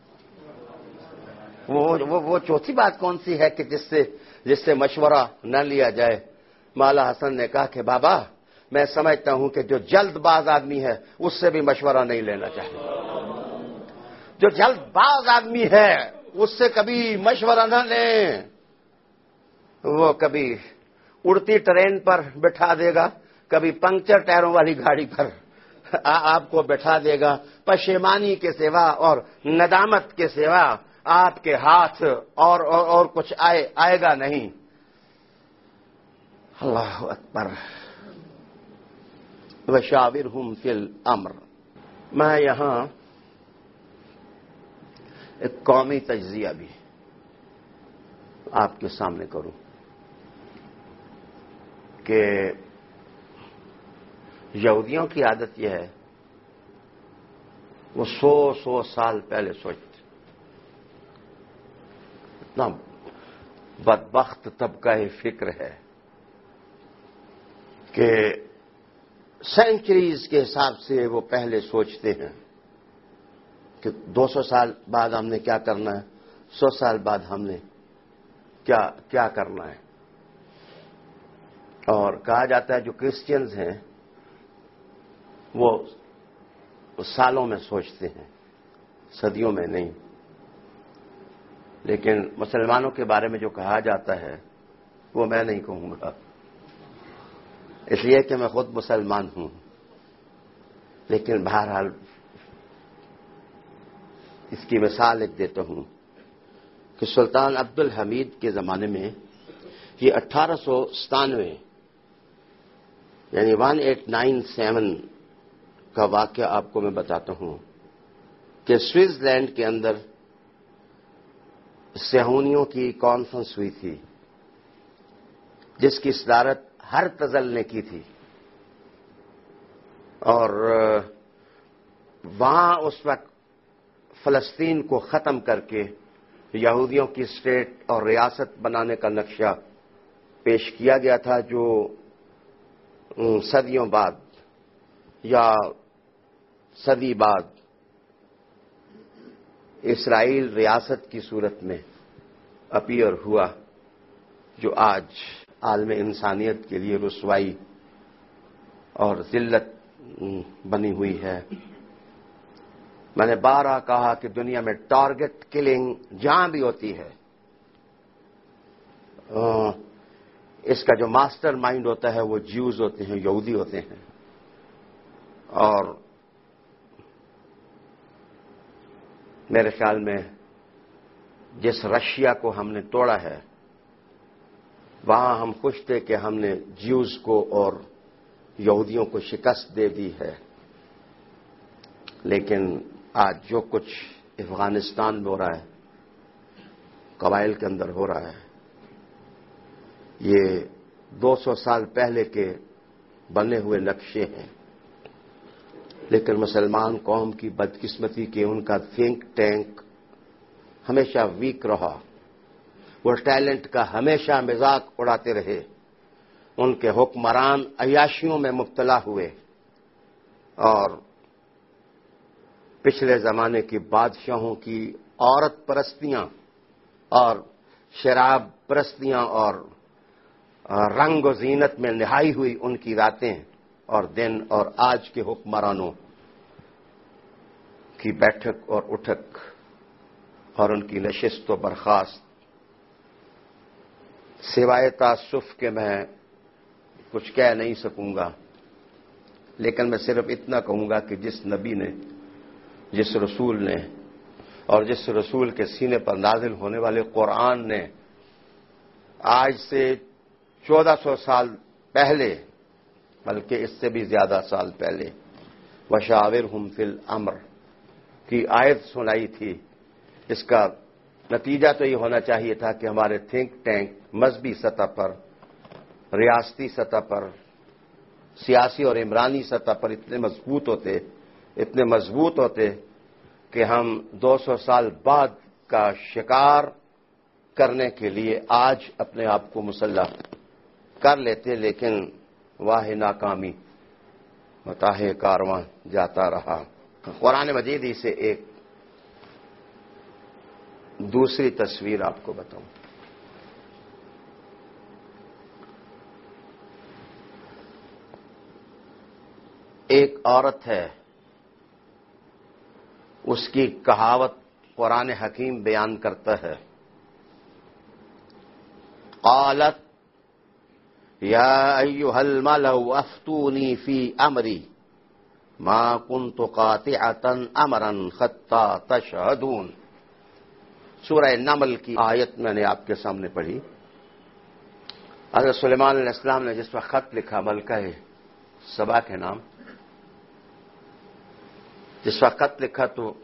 Speaker 1: وہ چوتھی بات کون سی ہے کہ جس سے مشورہ نہ لیا جائے. مولا حسن نے کہا کہ بابا میں سمجھتا ہوں کہ جو جلد باز آدمی ہے اس سے بھی مشورہ نہیں لینا چاہیے. جو جلد باز آدمی ہے اس سے کبھی مشورہ نہ لیں. وہ کبھی اڑتی ٹرین پر بٹھا دے گا، کبھی پنکچر ٹائروں والی گاڑی پر آپ کو بٹھا دے گا. پشیمانی کے سوا اور ندامت کے سوا آپ کے ہاتھ اور کچھ آئے گا نہیں. اللہ اکبر. وشاورہم فی الامر. میں یہاں ایک قومی تجزیہ بھی آپ کے سامنے کروں کہ یہودیوں کی عادت یہ ہے وہ 100 سال پہلے سوچتے. اتنا بدبخت طبقہ فکر ہے کہ سینچریز کے حساب سے وہ پہلے سوچتے ہیں کہ 200 سال بعد ہم نے کیا کرنا ہے، 100 سال بعد ہم نے کیا کرنا ہے. اور کہا جاتا ہے جو کرسچنز ہیں وہ سالوں میں سوچتے ہیں، صدیوں میں نہیں. لیکن مسلمانوں کے بارے میں جو کہا جاتا ہے وہ میں نہیں کہوں گا، اس لیے کہ میں خود مسلمان ہوں. لیکن بہرحال اس کی مثال ایک دیتا ہوں کہ سلطان عبد الحمید کے زمانے میں یہ 1897 یعنی 1897 کا واقعہ آپ کو میں بتاتا ہوں کہ سوئٹزرلینڈ کے اندر صہیونیوں کی کانفرنس ہوئی تھی جس کی صدارت ہرتزل نے کی تھی. اور وہاں اس وقت فلسطین کو ختم کر کے یہودیوں کی اسٹیٹ اور ریاست بنانے کا نقشہ پیش کیا گیا تھا، جو صدیوں بعد یا صدی بعد اسرائیل ریاست کی صورت میں اپیئر ہوا، جو آج عالم انسانیت کے لیے رسوائی اور ذلت بنی ہوئی ہے۔ میں نے بارہا کہا کہ دنیا میں ٹارگٹ کلنگ جہاں بھی ہوتی ہے، اس کا جو ماسٹر مائنڈ ہوتا ہے وہ جیوز ہوتے ہیں، یہودی ہوتے ہیں۔ اور میرے خیال میں جس رشیا کو ہم نے توڑا ہے، وہاں ہم خوش تھے کہ ہم نے جیوز کو اور یہودیوں کو شکست دے دی ہے، لیکن آج جو کچھ افغانستان میں ہو رہا ہے، قبائل کے اندر ہو رہا ہے، یہ 200 سال پہلے کے بنے ہوئے نقشے ہیں۔ لیکن مسلمان قوم کی بدقسمتی کہ ان کا تھنک ٹینک ہمیشہ ویک رہا، وہ ٹیلنٹ کا ہمیشہ مذاق اڑاتے رہے، ان کے حکمران عیاشیوں میں مبتلا ہوئے، اور پچھلے زمانے کی بادشاہوں کی عورت پرستیاں اور شراب پرستیاں اور رنگ و زینت میں نہائی ہوئی ان کی راتیں اور دن، اور آج کے حکمرانوں کی بیٹھک اور اٹھک اور ان کی نشست و برخاست، سوائے تاسف کے میں کچھ کہہ نہیں سکوں گا، لیکن میں صرف اتنا کہوں گا کہ جس نبی نے، جس رسول نے، اور جس رسول کے سینے پر نازل ہونے والے قرآن نے آج سے 1400 سال پہلے، بلکہ اس سے بھی زیادہ سال پہلے، وشاورہم فی الامر کی آیت سنائی تھی، اس کا نتیجہ تو یہ ہونا چاہیے تھا کہ ہمارے تھنک ٹینک مذہبی سطح پر، ریاستی سطح پر، سیاسی اور عمرانی سطح پر اتنے مضبوط ہوتے کہ ہم 200 سال بعد کا شکار کرنے کے لیے آج اپنے آپ کو مسلح کر لیتے، لیکن واہ ناکامی، متاح کارواں جاتا رہا۔ قرآن مجید ہی سے ایک دوسری تصویر آپ کو بتاؤں۔ ایک عورت ہے، اس کی کہاوت قرآن حکیم بیان کرتا ہے، قالت یا ایھا الملأ افتونی فی امری ما کنت قاطعۃ امرا حتی تشہدون۔ سورہ نمل کی آیت میں نے آپ کے سامنے پڑھی۔ حضرت سلیمان علیہ السلام نے جس وقت خط لکھا ملکہ سبا کے نام، جس وقت خط لکھا تو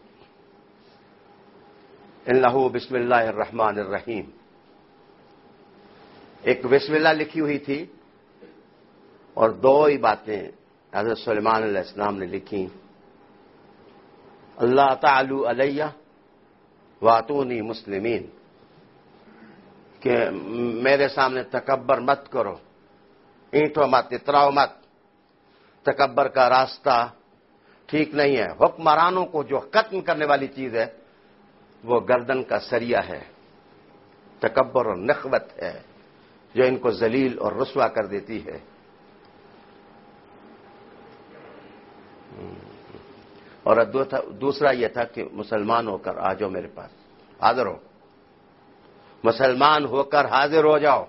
Speaker 1: انہ بسم اللہ الرحمن الرحیم، ایک بسم اللہ لکھی ہوئی تھی، اور دو ہی باتیں حضرت سلیمان علیہ السلام نے لکھی، اللہ تعالی علیہ واتونی مسلمین، کہ میرے سامنے تکبر مت کرو، اینٹو مت، اتراؤ مت، تکبر کا راستہ ٹھیک نہیں ہے۔ حکمرانوں کو جو ختم کرنے والی چیز ہے وہ گردن کا سریہ ہے، تکبر اور نخوت ہے، جو ان کو ذلیل اور رسوا کر دیتی ہے۔ اور دوسرا یہ تھا کہ مسلمان ہو کر آ جاؤ میرے پاس، حاضر ہو، مسلمان ہو کر حاضر ہو جاؤ۔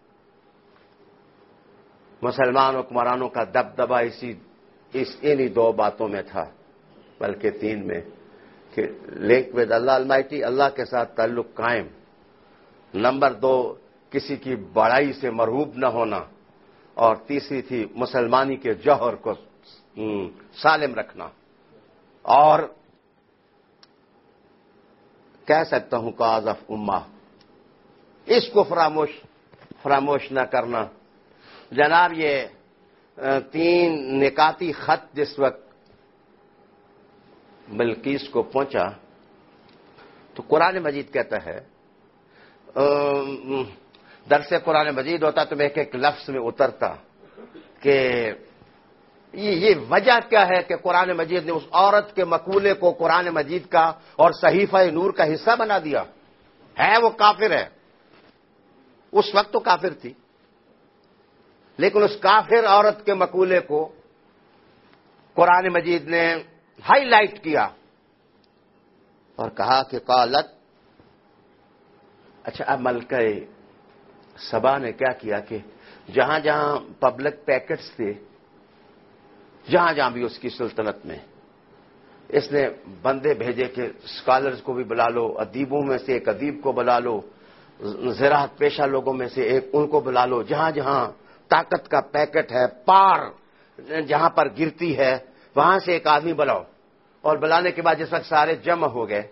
Speaker 1: مسلمان حکمرانوں کا دبدبہ انہی دو باتوں میں تھا، بلکہ تین میں، کہ لنک ود اللہ المائٹی، اللہ کے ساتھ تعلق قائم، نمبر دو کسی کی بڑائی سے مرعوب نہ ہونا، اور تیسری تھی مسلمانی کے جوہر کو سالم رکھنا۔ اور کہہ سکتا ہوں کاز آف امہ، اس کو فراموش نہ کرنا۔ جناب یہ 3 نکاتی خط جس وقت بلقیس کو پہنچا تو قرآن مجید کہتا ہے درس قرآن مجید ہوتا تو میں ایک لفظ میں اترتا کہ یہ وجہ کیا ہے کہ قرآن مجید نے اس عورت کے مقولے کو قرآن مجید کا اور صحیفہ نور کا حصہ بنا دیا ہے. وہ کافر ہے، اس وقت تو کافر تھی، لیکن اس کافر عورت کے مقولے کو قرآن مجید نے ہائی لائٹ کیا اور کہا کہ قالت. اچھا، اب ملکہ سبا نے کیا کیا کہ جہاں جہاں پبلک پیکٹس تھے، جہاں جہاں بھی اس کی سلطنت میں، اس نے بندے بھیجے کہ اسکالرز کو بھی بلا لو، ادیبوں میں سے ایک ادیب کو بلا لو، زراعت پیشہ لوگوں میں سے ایک ان کو بلا لو، جہاں جہاں طاقت کا پیکٹ ہے، پار جہاں پر گرتی ہے وہاں سے ایک آدمی بلاؤ. اور بلانے کے بعد جس وقت سارے جمع ہو گئے،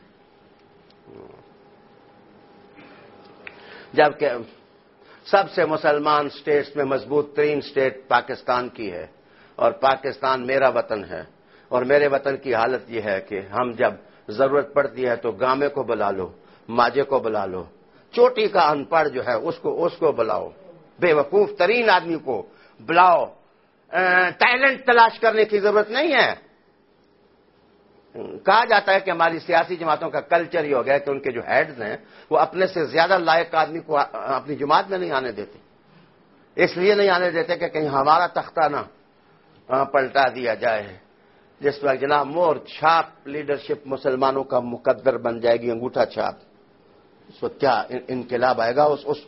Speaker 1: جبکہ سب سے مسلمان سٹیٹس میں مضبوط ترین سٹیٹ پاکستان کی ہے، اور پاکستان میرا وطن ہے، اور میرے وطن کی حالت یہ ہے کہ ہم جب ضرورت پڑتی ہے تو گامے کو بلا لو، ماجے کو بلا لو، چوٹی کا ان پڑھ جو ہے اس کو بلاؤ، بے وقوف ترین آدمی کو بلاؤ. ٹیلنٹ تلاش کرنے کی ضرورت نہیں ہے. کہا جاتا ہے کہ ہماری سیاسی جماعتوں کا کلچر یہ ہو گیا کہ ان کے جو ہیڈز ہیں وہ اپنے سے زیادہ لائق آدمی کو اپنی جماعت میں نہیں آنے دیتے. اس لیے نہیں آنے دیتے کہ کہیں ہمارا تختہ نہ پلٹا دیا جائے. جس وقت جناب مور چھاپ لیڈرشپ مسلمانوں کا مقدر بن جائے گی، انگوٹھا چھاپ، اس وقت کیا انقلاب آئے گا.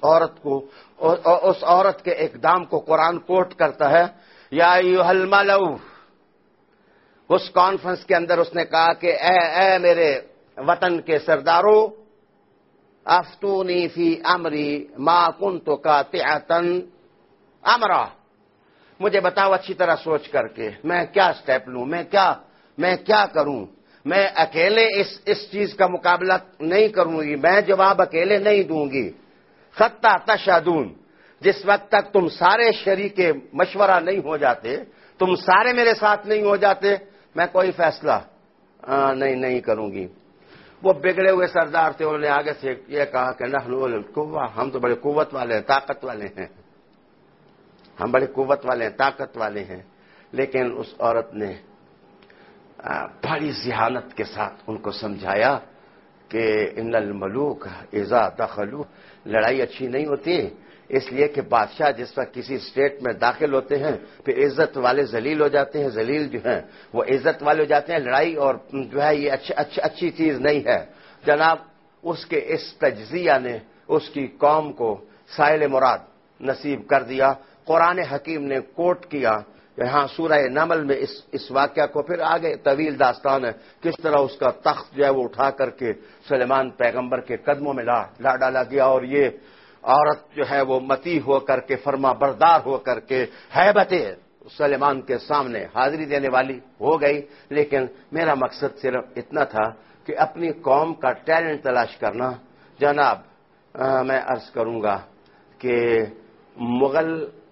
Speaker 1: اس عورت کے اقدام کو قرآن کوٹ کرتا ہے، یا ایھا الملؤ. اس کانفرنس کے اندر اس نے کہا کہ اے میرے وطن کے سرداروں، افتونی فی امری ما کنت قاطعۃ امرا. مجھے بتاؤ اچھی طرح سوچ کر کے میں کیا سٹیپ لوں، میں کیا کروں. میں اکیلے اس چیز کا مقابلہ نہیں کروں گی، میں جواب اکیلے نہیں دوں گی. حتی تشہدون، جس وقت تک تم سارے شریک مشورہ نہیں ہو جاتے، تم سارے میرے ساتھ نہیں ہو جاتے، میں کوئی فیصلہ نہیں کروں گی. وہ بگڑے ہوئے سردار تھے، انہوں نے آگے سے یہ کہا کہ نحن اولو القوہ، ہم تو بڑے قوت والے ہیں، طاقت والے ہیں، ہم بڑے قوت والے ہیں، طاقت والے ہیں. لیکن اس عورت نے بڑی ذہانت کے ساتھ ان کو سمجھایا کہ ان الملوک اذا دخلوا، لڑائی اچھی نہیں ہوتی، اس لیے کہ بادشاہ جس وقت کسی اسٹیٹ میں داخل ہوتے ہیں پھر عزت والے ذلیل ہو جاتے ہیں، ذلیل جو ہیں وہ عزت والے ہو جاتے ہیں. لڑائی اور جو ہے یہ اچھی چیز نہیں ہے. جناب اس کے اس تجزیہ نے اس کی قوم کو سائل مراد نصیب کر دیا. قرآن حکیم نے کوٹ کیا. یہاں سورہ نمل میں اس واقعہ کو پھر آگے طویل داستان ہے، کس طرح اس کا تخت جو ہے وہ اٹھا کر کے سلیمان پیغمبر کے قدموں میں لا ڈالا گیا، اور یہ عورت جو ہے وہ متی ہو کر کے، فرما بردار ہو کر کے ہیبت سلیمان کے سامنے حاضری دینے والی ہو گئی. لیکن میرا مقصد صرف اتنا تھا کہ اپنی قوم کا ٹیلنٹ تلاش کرنا. جناب میں عرض کروں گا کہ مغل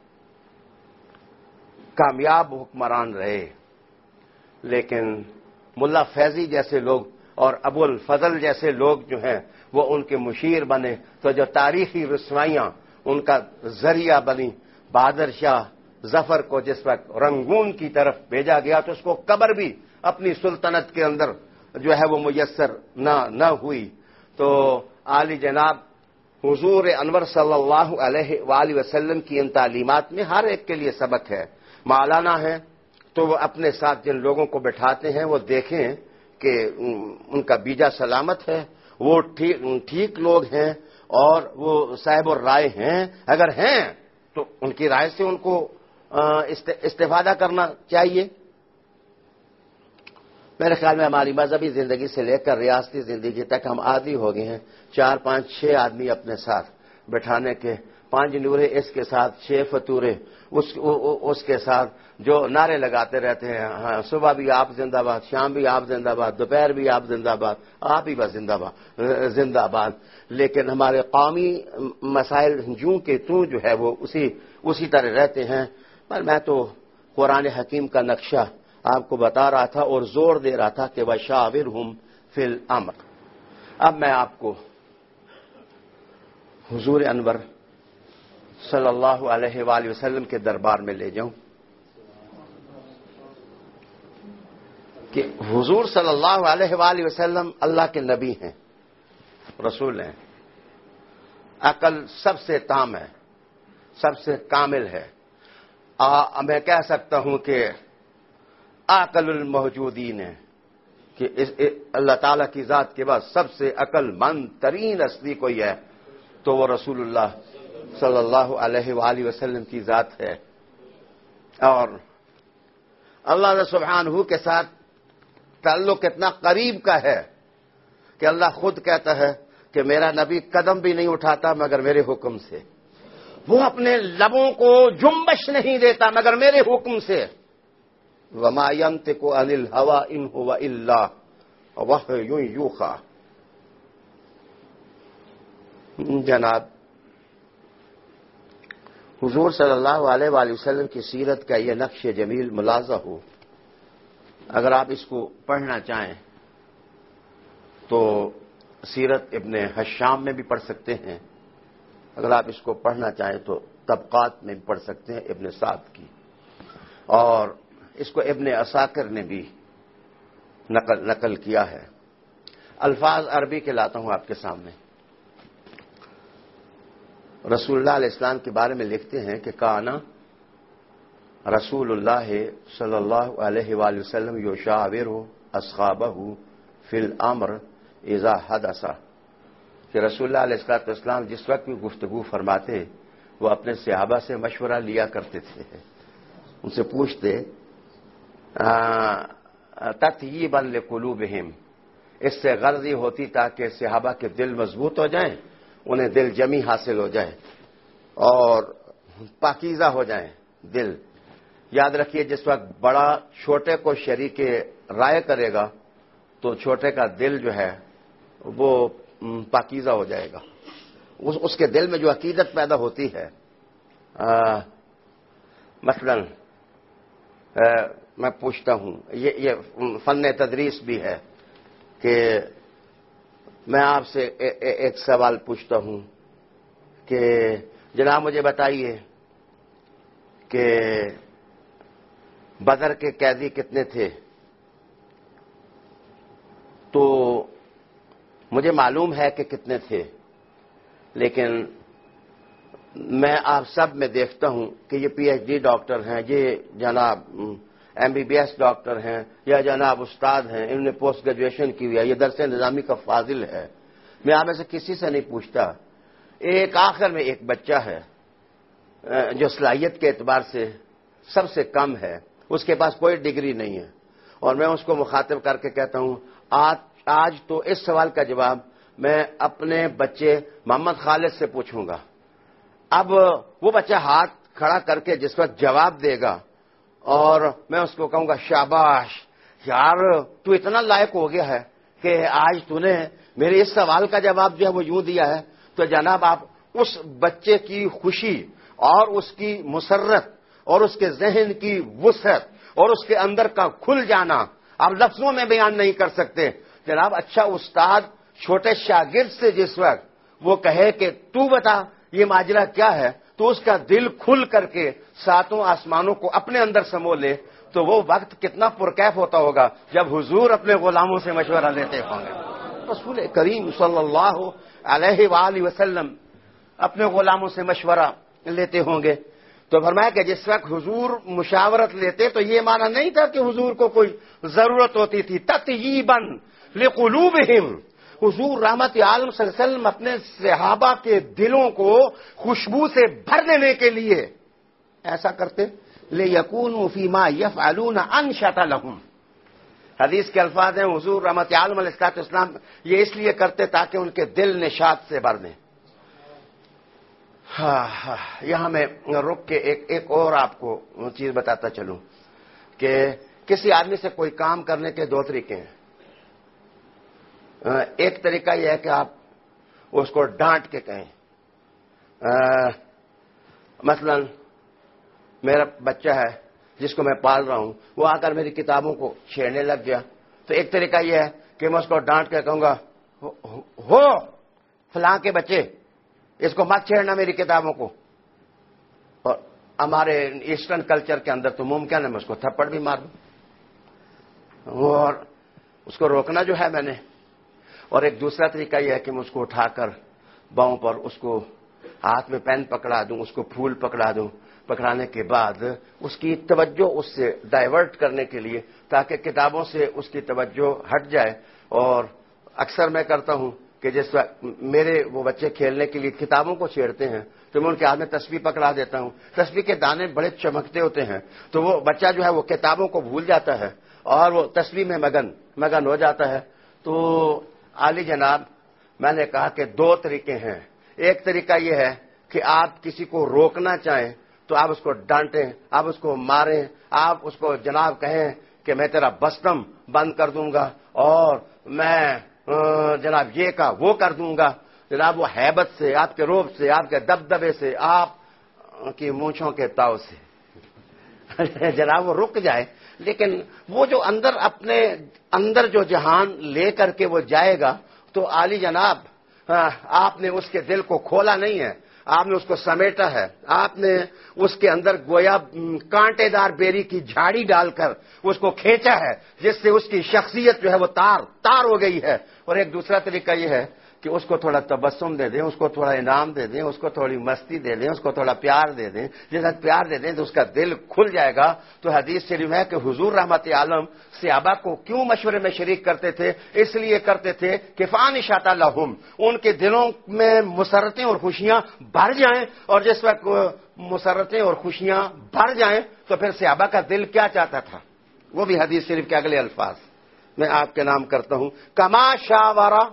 Speaker 1: کامیاب حکمران رہے، لیکن ملا فیضی جیسے لوگ اور ابو الفضل جیسے لوگ جو ہیں وہ ان کے مشیر بنے، تو جو تاریخی رسوائیاں ان کا ذریعہ بنی. بہادر شاہ ظفر کو جس وقت رنگون کی طرف بھیجا گیا تو اس کو قبر بھی اپنی سلطنت کے اندر جو ہے وہ میسر نہ ہوئی. تو عالی جناب حضور انور صلی اللہ علیہ وآلہ وسلم کی ان تعلیمات میں ہر ایک کے لیے سبق ہے. مولانا ہے تو وہ اپنے ساتھ جن لوگوں کو بٹھاتے ہیں وہ دیکھیں کہ ان کا بیجا سلامت ہے، وہ ٹھیک لوگ ہیں اور وہ صاحب الرائے ہیں. اگر ہیں تو ان کی رائے سے ان کو استفادہ کرنا چاہیے. میرے خیال میں ہماری مذہبی زندگی سے لے کر ریاستی زندگی تک ہم عادی ہو گئے ہیں 4 5 6 آدمی اپنے ساتھ بٹھانے کے، 5 نورے اس کے ساتھ، 6 فتورے اس کے ساتھ، جو نعرے لگاتے رہتے ہیں، ہاں صبح بھی آپ زندہ باد، شام بھی آپ زندہ باد، دوپہر بھی آپ زندہ باد، آپ ہی بس زندہ باد. لیکن ہمارے قومی مسائل جوں کے توں جو ہے وہ اسی طرح رہتے ہیں. پر میں تو قرآن حکیم کا نقشہ آپ کو بتا رہا تھا اور زور دے رہا تھا کہ وَشَاوِرْهُمْ فِي الْأَمْرِ. اب میں آپ کو حضور انور صلی اللہ علیہ وآلہ وسلم کے دربار میں لے جاؤں کہ حضور صلی اللہ علیہ وآلہ وسلم اللہ کے نبی ہیں، رسول ہیں، عقل سب سے تام ہے، سب سے کامل ہے، میں کہہ سکتا ہوں کہ عقل الموجودین ہے، کہ اللہ تعالیٰ کی ذات کے بعد سب سے عقل مند ترین ہستی کوئی ہے تو وہ رسول اللہ صلی اللہ علیہ وآلہ وسلم کی ذات ہے۔ اور اللہ سبحانہ کے ساتھ تعلق اتنا قریب کا ہے کہ اللہ خود کہتا ہے کہ میرا نبی قدم بھی نہیں اٹھاتا مگر میرے حکم سے، وہ اپنے لبوں کو جنبش نہیں دیتا مگر میرے حکم سے، وما ينطق عن الهوى ان هو الا وحی یوحی۔ جناب حضور صلی اللہ علیہ وآلہ وسلم کی سیرت کا یہ نقش جمیل ملاحظہ ہو، اگر آپ اس کو پڑھنا چاہیں تو سیرت ابن حشام میں بھی پڑھ سکتے ہیں، اگر آپ اس کو پڑھنا چاہیں تو طبقات میں بھی پڑھ سکتے ہیں ابن سعد کی، اور اس کو ابن عساکر نے بھی نقل کیا ہے۔ الفاظ عربی کے لاتا ہوں آپ کے سامنے۔ رسول اللہ علیہ السلام کے بارے میں لکھتے ہیں کہ کانا رسول اللہ صلی اللہ علیہ وآلہ وسلم یشاور اصحابہ فی الامر اذا حدث، کہ رسول اللہ علیہ السلام جس وقت بھی گفتگو فرماتے وہ اپنے صحابہ سے مشورہ لیا کرتے تھے، ان سے پوچھتے تطیبا لقلوبہم، اس سے غرض یہ ہوتی تاکہ صحابہ کے دل مضبوط ہو جائیں، انہیں دل جمی حاصل ہو جائے اور پاکیزہ ہو جائیں دل۔ یاد رکھیے جس وقت بڑا چھوٹے کو شریک رائے کرے گا تو چھوٹے کا دل جو ہے وہ پاکیزہ ہو جائے گا، اس کے دل میں جو عقیدت پیدا ہوتی ہے۔ مثلا میں پوچھتا ہوں، یہ فن تدریس بھی ہے کہ میں آپ سے ایک سوال پوچھتا ہوں کہ جناب مجھے بتائیے کہ بدر کے قیدی کتنے تھے؟ تو مجھے معلوم ہے کہ کتنے تھے، لیکن میں آپ سب میں دیکھتا ہوں کہ یہ پی ایچ ڈی ڈاکٹر ہیں، یہ جناب M B B S doctor ہیں، یا جناب استاد ہیں، انہوں نے پوسٹ گریجویشن کی ہوئی ہے، یہ درس نظامی کا فاضل ہے۔ میں آپ میں سے کسی سے نہیں پوچھتا۔ ایک آخر میں ایک بچہ ہے جو صلاحیت کے اعتبار سے سب سے کم ہے، اس کے پاس کوئی ڈگری نہیں ہے، اور میں اس کو مخاطب کر کے کہتا ہوں آج تو اس سوال کا جواب میں اپنے بچے محمد خالد سے پوچھوں گا۔ اب وہ بچہ ہاتھ کھڑا کر کے جس وقت جواب دے گا اور میں اس کو کہوں گا شاباش یار تو اتنا لائق ہو گیا ہے کہ آج تو نے میرے اس سوال کا جواب جو ہے وہ یوں دیا ہے، تو جناب آپ اس بچے کی خوشی اور اس کی مسرت اور اس کے ذہن کی وسعت اور اس کے اندر کا کھل جانا آپ لفظوں میں بیان نہیں کر سکتے۔ جناب اچھا استاد چھوٹے شاگرد سے جس وقت وہ کہے کہ تو بتا یہ ماجرا کیا ہے، تو اس کا دل کھل کر کے ساتوں آسمانوں کو اپنے اندر سمو لے، تو وہ وقت کتنا پرکیف ہوتا ہوگا جب حضور اپنے غلاموں سے مشورہ لیتے ہوں گے۔ رسول کریم صلی اللہ علیہ وآلہ وسلم اپنے غلاموں سے مشورہ لیتے ہوں گے، تو فرمایا کہ جس وقت حضور مشاورت لیتے تو یہ معنی نہیں تھا کہ حضور کو کوئی ضرورت ہوتی تھی، تطیبا لقلوبہم، حضور رحمت عالم صلی اللہ علیہ وسلم اپنے صحابہ کے دلوں کو خوشبو سے بھر دینے کے لیے ایسا کرتے، لِيَكُونُوا فِي مَا يَفْعَلُونَ أَنشَطَ لَهُمْ۔ حدیث کے الفاظ ہیں حضور رحمت عالم علیہ السلام یہ اس لیے کرتے تاکہ ان کے دل نشاط سے بھر دیں۔ یہاں میں رک کے ایک اور آپ کو چیز بتاتا چلوں کہ کسی آدمی سے کوئی کام کرنے کے دو طریقے ہیں۔ ایک طریقہ یہ ہے کہ آپ اس کو ڈانٹ کے کہیں، مثلا میرا بچہ ہے جس کو میں پال رہا ہوں، وہ آ کر میری کتابوں کو چھیڑنے لگ گیا، تو ایک طریقہ یہ ہے کہ میں اس کو ڈانٹ کے کہوں گا ہو فلاں کے بچے، اس کو مت چھیڑنا میری کتابوں کو. اور ہمارے ایسٹرن کلچر کے اندر تو ممکن ہے میں اس کو تھپڑ بھی مار دوں، اور اس کو روکنا جو ہے میں نے. اور ایک دوسرا طریقہ یہ ہے کہ میں اس کو اٹھا کر باؤں پر اس کو ہاتھ میں پین پکڑا دوں، اس کو پھول پکڑا دوں. پکڑانے کے بعد اس کی توجہ اس سے ڈائیورٹ کرنے کے لیے، تاکہ کتابوں سے اس کی توجہ ہٹ جائے. اور اکثر میں کرتا ہوں کہ جس وقت میرے وہ بچے کھیلنے کے لیے کتابوں کو چھیڑتے ہیں تو میں ان کے ہاتھ میں تسبیح پکڑا دیتا ہوں. تسبیح کے دانے بڑے چمکتے ہوتے ہیں، تو وہ بچہ جو ہے وہ کتابوں کو بھول جاتا ہے اور وہ تسبیح میں مگن ہو جاتا ہے. تو عالی جناب، میں نے کہا کہ دو طریقے ہیں. ایک طریقہ یہ ہے کہ آپ کسی کو روکنا چاہیں تو آپ اس کو ڈانٹیں، آپ اس کو ماریں، آپ اس کو جناب کہیں کہ میں تیرا بستم بند کر دوں گا اور میں جناب یہ کا وہ کر دوں گا. جناب وہ ہیبت سے، آپ کے روب سے، آپ کے دبدبے سے، آپ کی مونچھوں کے تاؤ سے جناب وہ رک جائے. لیکن وہ جو اندر اپنے اندر جو جہان لے کر کے وہ جائے گا تو عالی جناب آپ نے اس کے دل کو کھولا نہیں ہے، آپ نے اس کو سمیٹا ہے. آپ نے اس کے اندر گویا کانٹے دار بیری کی جھاڑی ڈال کر اس کو کھینچا ہے، جس سے اس کی شخصیت جو ہے وہ تار ہو گئی ہے. اور ایک دوسرا طریقہ یہ ہے کہ اس کو تھوڑا تبسم دے دیں، اس کو تھوڑا انعام دے دیں، اس کو تھوڑی مستی دے دیں، اس کو تھوڑا پیار دے دیں. جس وقت پیار دے دیں تو اس کا دل کھل جائے گا. تو حدیث شریف ہے کہ حضور رحمت عالم صحابہ کو کیوں مشورے میں شریک کرتے تھے؟ اس لیے کرتے تھے کہ فانشات لہم، ان کے دلوں میں مسرتیں اور خوشیاں بھر جائیں. اور جس وقت مسرتیں اور خوشیاں بھر جائیں تو پھر صحابہ کا دل کیا چاہتا تھا؟ وہ بھی حدیث شریف کے اگلے الفاظ میں آپ کے نام کرتا ہوں. کما شاورا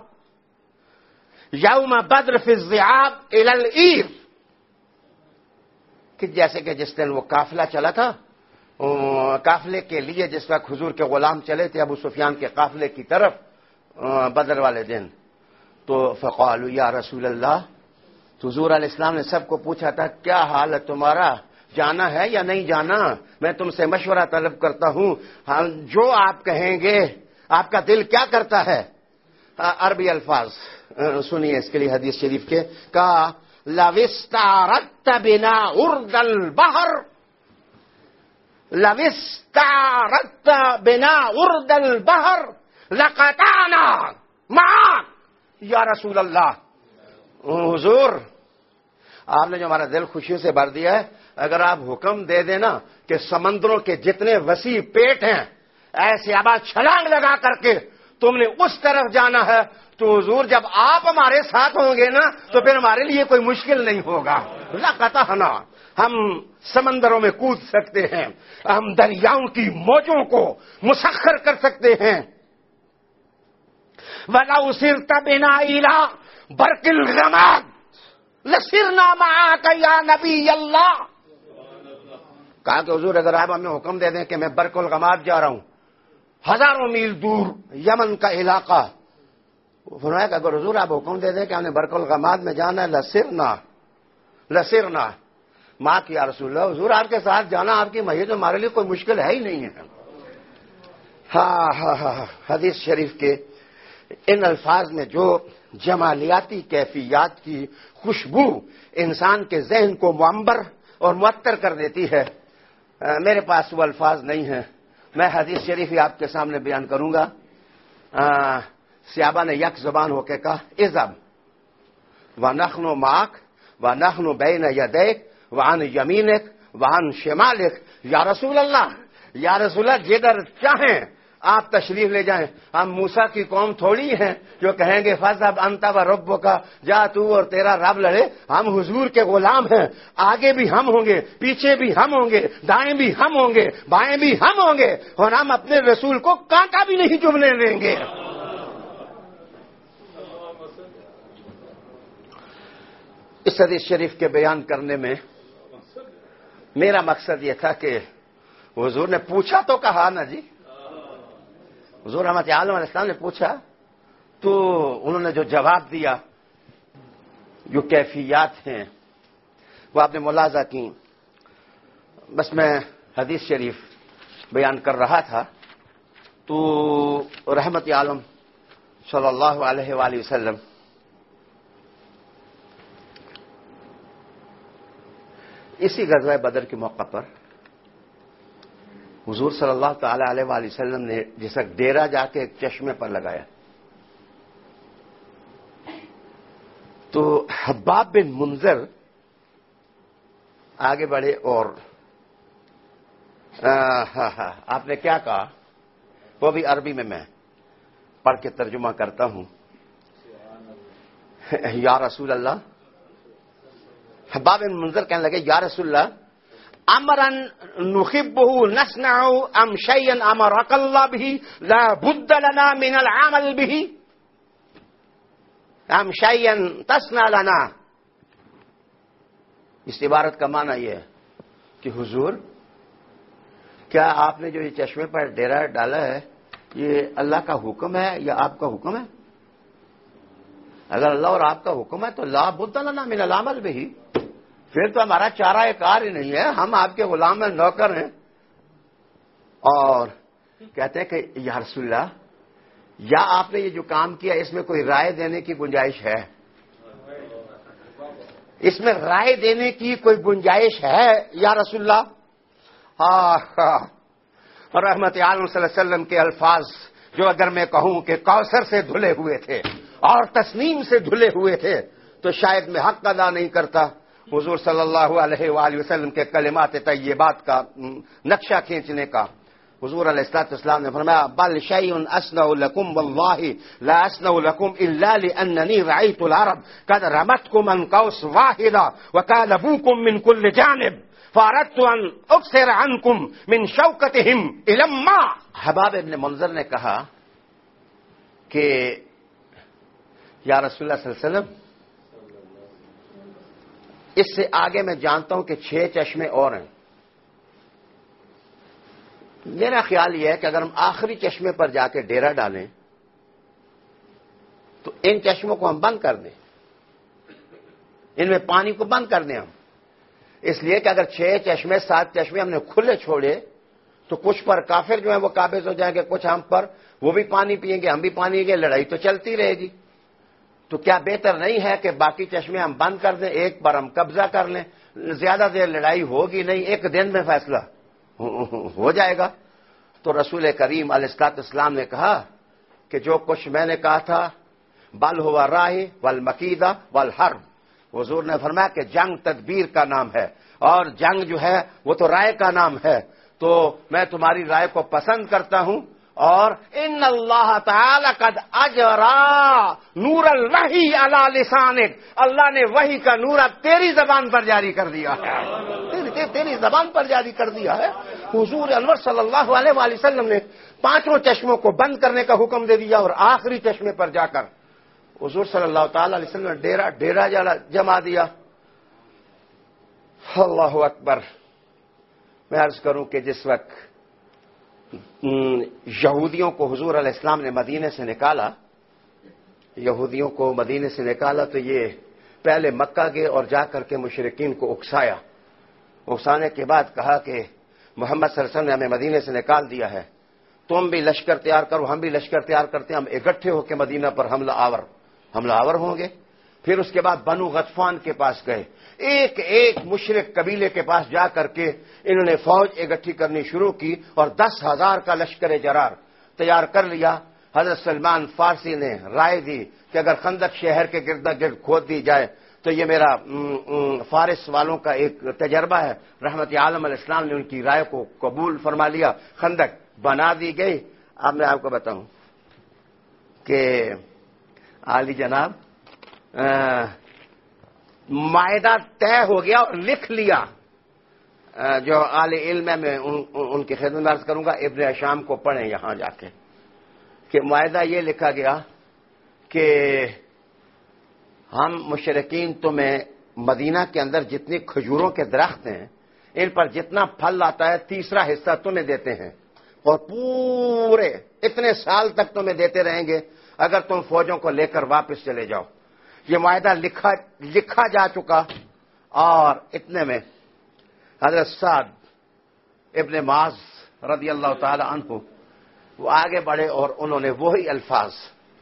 Speaker 1: یوم بدر فی الذئاب الی العیر، کہ جیسے کہ جس دن وہ قافلہ چلا تھا، قافلے کے لیے جس وقت حضور کے غلام چلے تھے ابو سفیان کے قافلے کی طرف بدر والے دن، تو فقالوا یا رسول اللہ، تو حضور علیہ السلام نے سب کو پوچھا تھا کیا حال ہے تمہارا، جانا ہے یا نہیں جانا؟ میں تم سے مشورہ طلب کرتا ہوں، جو آپ کہیں گے. آپ کا دل کیا کرتا ہے؟ عربی الفاظ سنیے اس کے لیے حدیث شریف کے. کا لوستارت بنا ارد البحر، لوستارت بنا ارد البحر لقطعنا معاک یا رسول اللہ. حضور آپ نے جو ہمارا دل خوشی سے بھر دیا ہے، اگر آپ حکم دے دینا کہ سمندروں کے جتنے وسیع پیٹ ہیں ایسے آباد چھلانگ لگا کر کے تم نے اس طرف جانا ہے، تو حضور جب آپ ہمارے ساتھ ہوں گے نا تو پھر ہمارے لیے کوئی مشکل نہیں ہوگا. لقطعنا، ہم سمندروں میں کود سکتے ہیں، ہم دریاؤں کی موجوں کو مسخر کر سکتے ہیں. وَلَوْ سِرْتَ بِنَا إِلَىٰ بَرْقِ الْغَمَامِ لَسِرْنَا مَعَكَ يَا نَبِيَّ اللَّهِ. کہا کہ حضور اگر آپ ہمیں حکم دے دیں کہ میں برق الغمام جا رہا ہوں، ہزاروں میل دور یمن کا علاقہ، فرمایا کہ اگر حضور آپ حکم دے دیں کہ ہم نے برق الغمام میں جانا ہے، لسرنا ماں کی یا رسول اللہ، حضور آپ کے ساتھ جانا آپ کی میت ہمارے لیے کوئی مشکل ہے ہی نہیں ہے. ہاں حدیث شریف کے ان الفاظ میں جو جمالیاتی کیفیات کی خوشبو انسان کے ذہن کو معمر اور معطر کر دیتی ہے، میرے پاس وہ الفاظ نہیں ہیں. میں حدیث شریف ہی آپ کے سامنے بیان کروں گا. صحابہ نے یک زبان ہو کے کہا اذهب ونحن معك ونحن بین یدیک وعن یمینک وعن شمالک یا رسول اللہ. یا رسول اللہ جدھر چاہیں آپ تشریف لے جائیں. ہم موسیٰ کی قوم تھوڑی ہیں جو کہیں گے فَاذْهَبْ أَنْتَ وَرَبُّكَ، جا تو اور تیرا رب لڑے. ہم حضور کے غلام ہیں، آگے بھی ہم ہوں گے، پیچھے بھی ہم ہوں گے، دائیں بھی ہم ہوں گے، بائیں بھی ہم ہوں گے، اور ہم اپنے رسول کو کانٹا بھی نہیں چبھنے دیں گے. اس حدیث شریف کے بیان کرنے میں میرا مقصد یہ تھا کہ حضور نے پوچھا تو کہا نا جی، حضور رحمت عالم علیہ السلام نے پوچھا تو انہوں نے جو جواب دیا، جو کیفیات ہیں وہ آپ نے ملاحظہ کی. بس میں حدیث شریف بیان کر رہا تھا تو رحمت عالم صلی اللہ علیہ وآلہ وسلم اسی غزوہ بدر کے موقع پر حضور صلی اللہ تعالی علیہ وآلہ وسلم نے جس وقت ڈیرا جا کے ایک چشمے پر لگایا تو حباب بن منذر آگے بڑھے اور آپ نے کیا کہا وہ بھی عربی میں پڑھ کے ترجمہ کرتا ہوں. یا رسول اللہ، حباب بن منذر کہنے لگے یا رسول اللہ امرا نحبه نصنع ام شيئا امرك الله به لا بد لنا من العمل به ام شيئا تصنع لنا. اس عبارت کا معنی یہ ہے کہ حضور کیا آپ نے جو یہ چشمے پر ڈیرا ڈالا ہے یہ اللہ کا حکم ہے یا آپ کا حکم ہے؟ اگر اللہ اور آپ کا حکم ہے تو لا بد لنا من العمل به، پھر تو ہمارا چارہ کار ہی نہیں ہے، ہم آپ کے غلام ہیں، نوکر ہیں. اور کہتے ہیں کہ یا رسول اللہ یا آپ نے یہ جو کام کیا اس میں کوئی رائے دینے کی گنجائش ہے؟ اس میں رائے دینے کی کوئی گنجائش ہے یا رسول اللہ؟ رحمت عالم صلی اللہ علیہ وسلم کے الفاظ جو اگر میں کہوں کہ کوثر سے دھلے ہوئے تھے اور تسنیم سے دھلے ہوئے تھے تو شاید میں حق ادا نہیں کرتا. حضور صلی اللہ علیہ وآلہ وسلم کے کلمات طیبات کا نقشہ کھینچنے کا. حضور علیہ الصلوۃ والسلام نے فرمایا بل شیء اصنع لکم واللہ لا اصنع لکم الا لاننی رأیت العرب قد رمتکم عن قوس واحدہ وکان ابوکم من کل جانب فاردت ان اکثر عنکم من شوکتہم الی الماء. حباب ابن منذر نے کہا کہ یا رسول اللہ صلی اللہ علیہ وسلم اس سے آگے میں جانتا ہوں کہ 6 چشمے اور ہیں. میرا خیال یہ ہے کہ اگر ہم آخری چشمے پر جا کے ڈیرا ڈالیں تو ان چشموں کو ہم بند کر دیں، ان میں پانی کو بند کر دیں ہم، اس لیے کہ اگر 6 چشمے 7 چشمے ہم نے کھلے چھوڑے تو کچھ پر کافر جو ہیں وہ قابض ہو جائیں گے، کچھ ہم پر وہ بھی پانی پیئیں گے، ہم بھی پانی پیئیں گے، لڑائی تو چلتی رہے گی. تو کیا بہتر نہیں ہے کہ باقی چشمے ہم بند کر دیں، ایک پر ہم قبضہ کر لیں، زیادہ دیر لڑائی ہوگی نہیں، ایک دن میں فیصلہ ہو جائے گا. تو رسول کریم علیہ الصلوۃ والسلام نے کہا کہ جو کچھ میں نے کہا تھا بل ہوا راہ والمکیدہ والحرب، حضور نے فرمایا کہ جنگ تدبیر کا نام ہے اور جنگ جو ہے وہ تو رائے کا نام ہے. تو میں تمہاری رائے کو پسند کرتا ہوں اور ان اللہ تعالی قد اجرا نور الوحی علی لسانک، اللہ نے وحی کا نور اب تیری زبان پر جاری کر دیا ہے، تیری زبان پر جاری کر دیا ہے. حضور انور صلی اللہ علیہ وآلہ وسلم نے 5 چشموں کو بند کرنے کا حکم دے دیا اور آخری چشمے پر جا کر حضور صلی اللہ تعالی علیہ وسلم نے ڈیرا جما دیا. اللہ اکبر. میں عرض کروں کہ جس وقت یہودیوں کو حضور علیہ السلام نے مدینے سے نکالا، یہودیوں کو مدینے سے نکالا تو یہ پہلے مکہ گئے اور جا کر کے مشرکین کو اکسایا. اکسانے کے بعد کہا کہ محمد صلی اللہ علیہ وسلم نے ہمیں مدینے سے نکال دیا ہے، تم بھی لشکر تیار کرو، ہم بھی لشکر تیار کرتے ہیں، ہم اکٹھے ہو کے مدینہ پر حملہ آور ہوں گے. پھر اس کے بعد بنو غطفان کے پاس گئے، ایک مشرک قبیلے کے پاس جا کر کے انہوں نے فوج اکٹھی کرنی شروع کی اور 10,000 کا لشکر جرار تیار کر لیا. حضرت سلمان فارسی نے رائے دی کہ اگر خندق شہر کے گرد گرد کھود دی جائے تو یہ میرا فارس والوں کا ایک تجربہ ہے. رحمت عالم علیہ السلام نے ان کی رائے کو قبول فرما لیا، خندق بنا دی گئی. اب میں آپ کو بتاؤں کہ عالی جناب معاہدہ طے ہو گیا اور لکھ لیا. جو اعلی علم ہے میں ان کی خدمت میں عرض کروں گا، ابن شام کو پڑھیں یہاں جا کے کہ معاہدہ یہ لکھا گیا کہ ہم مشرکین تمہیں مدینہ کے اندر جتنی کھجوروں کے درخت ہیں ان پر جتنا پھل آتا ہے 3 حصہ تمہیں دیتے ہیں اور پورے اتنے سال تک تمہیں دیتے رہیں گے اگر تم فوجوں کو لے کر واپس چلے جاؤ. یہ معاہدہ لکھا جا چکا اور اتنے میں حضرت سعد ابن معاذ رضی اللہ تعالی عنہ وہ آگے بڑھے اور انہوں نے وہی الفاظ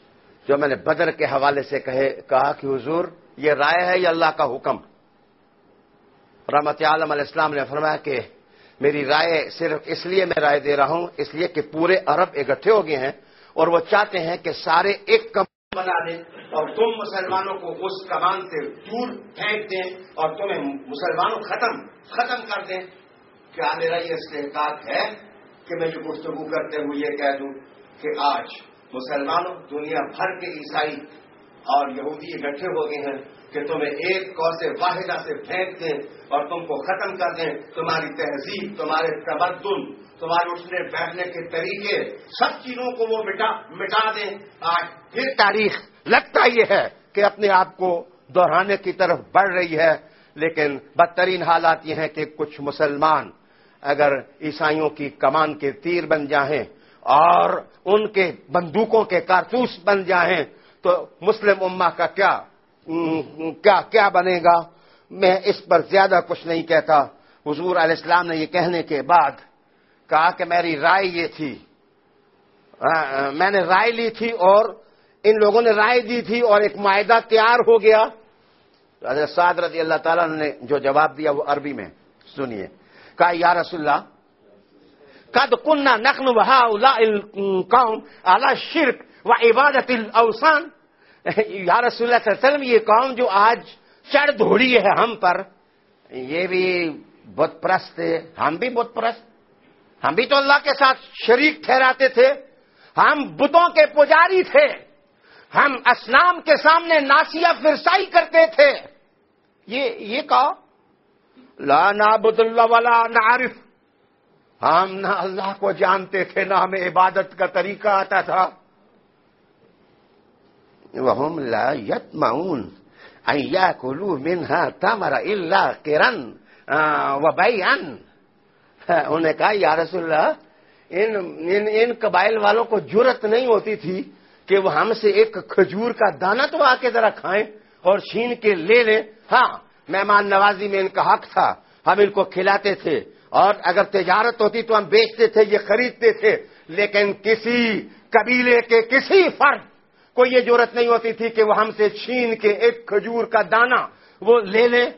Speaker 1: جو میں نے بدر کے حوالے سے کہا کہ حضور یہ رائے ہے یا اللہ کا حکم؟ رحمت عالم علیہ السلام نے فرمایا کہ میری رائے صرف اس لیے میں رائے دے رہا ہوں اس لیے کہ پورے عرب اکٹھے ہو گئے ہیں اور وہ چاہتے ہیں کہ سارے ایک کمان بنا دیں اور تم مسلمانوں کو اس کمان سے دور پھینک دیں اور تمہیں مسلمانوں ختم کر دیں. کیا میرا یہ استحقاق ہے کہ میں یہ گفتگو کرتے ہوئے یہ کہہ دوں کہ آج مسلمانوں دنیا بھر کے عیسائی اور یہودی اکٹھے ہو گئے ہیں کہ تمہیں ایک قوس واحدہ سے پھینک دیں اور تم کو ختم کر دیں, تمہاری تہذیب, تمہارے تمدن, تمہارے اٹھنے بیٹھنے کے طریقے, سب چیزوں کو وہ مٹا دیں. آج پھر تاریخ لگتا یہ ہے کہ اپنے آپ کو دہرانے کی طرف بڑھ رہی ہے, لیکن بدترین حالات یہ ہیں کہ کچھ مسلمان اگر عیسائیوں کی کمان کے تیر بن جائیں اور ان کے بندوقوں کے کارتوس بن جائیں تو مسلم امہ کا کیا بنے گا. میں اس پر زیادہ کچھ نہیں کہتا. حضور علیہ السلام نے یہ کہنے کے بعد کہا کہ میری رائے یہ تھی, میں نے رائے لی تھی اور ان لوگوں نے رائے دی تھی اور ایک معاہدہ تیار ہو گیا. حضرت سعد رضی اللہ تعالیٰ نے جو جواب دیا وہ عربی میں سنیے. کہا یا رسول اللہ قد كنا نحن وهؤلاء القوم على الشرك وعبادة الاوثان. یا رسول اللہ صلی اللہ علیہ وسلم یہ قوم جو آج چڑھ دھوڑی ہے ہم پر, یہ بھی بت پرست تھے, ہم بھی بت پرست, ہم بھی تو اللہ کے ساتھ شریک ٹھہراتے تھے, ہم بتوں کے پجاری تھے, ہم اصنام کے سامنے ناسیہ فرسائی کرتے تھے. یہ کہا لا نعبد اللہ ولا نعرف, ہم نہ اللہ کو جانتے تھے نہ ہمیں عبادت کا طریقہ آتا تھا. وهم لا يطمعون ان ياكلوا منها ثمر الا قرا وبيعا. انہوں نے کہا یا رسول اللہ ان قبائل والوں کو جرأت نہیں ہوتی تھی کہ وہ ہم سے ایک کھجور کا دانہ تو آ کے ذرا کھائیں اور چھین کے لے لیں. ہاں مہمان نوازی میں ان کا حق تھا, ہم ان کو کھلاتے تھے اور اگر تجارت ہوتی تو ہم بیچتے تھے, یہ خریدتے تھے, لیکن کسی قبیلے کے کسی فرد کو یہ جرأت نہیں ہوتی تھی کہ وہ ہم سے چھین کے ایک کھجور کا دانہ وہ لے لیں.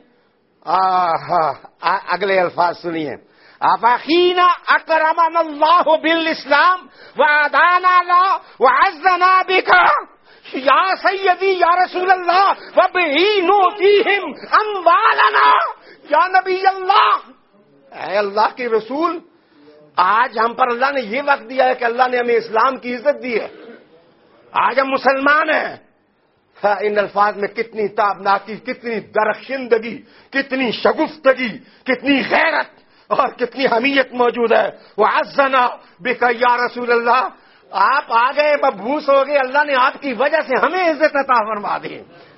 Speaker 1: اگلے الفاظ سنیے. افاخینا اکرمنا اللہ بالاسلام وعدانا لا وعزنا بکا یا سیدی یا رسول اللہ وبہی نوتیہم اموالنا. یا نبی اللہ, اے اللہ کے رسول, آج ہم پر اللہ نے یہ وقت دیا ہے کہ اللہ نے ہمیں اسلام کی عزت دی ہے, آج ہم مسلمان ہیں. ان الفاظ میں کتنی تابناکی, کتنی درخشندگی, کتنی شگفتگی, کتنی غیرت اور کتنی حمیت موجود ہے. وعزنا بک یا رسول اللہ, آپ آ گئے, مبعوث ہو گئے, اللہ نے آپ کی وجہ سے ہمیں عزت عطا فرما دی.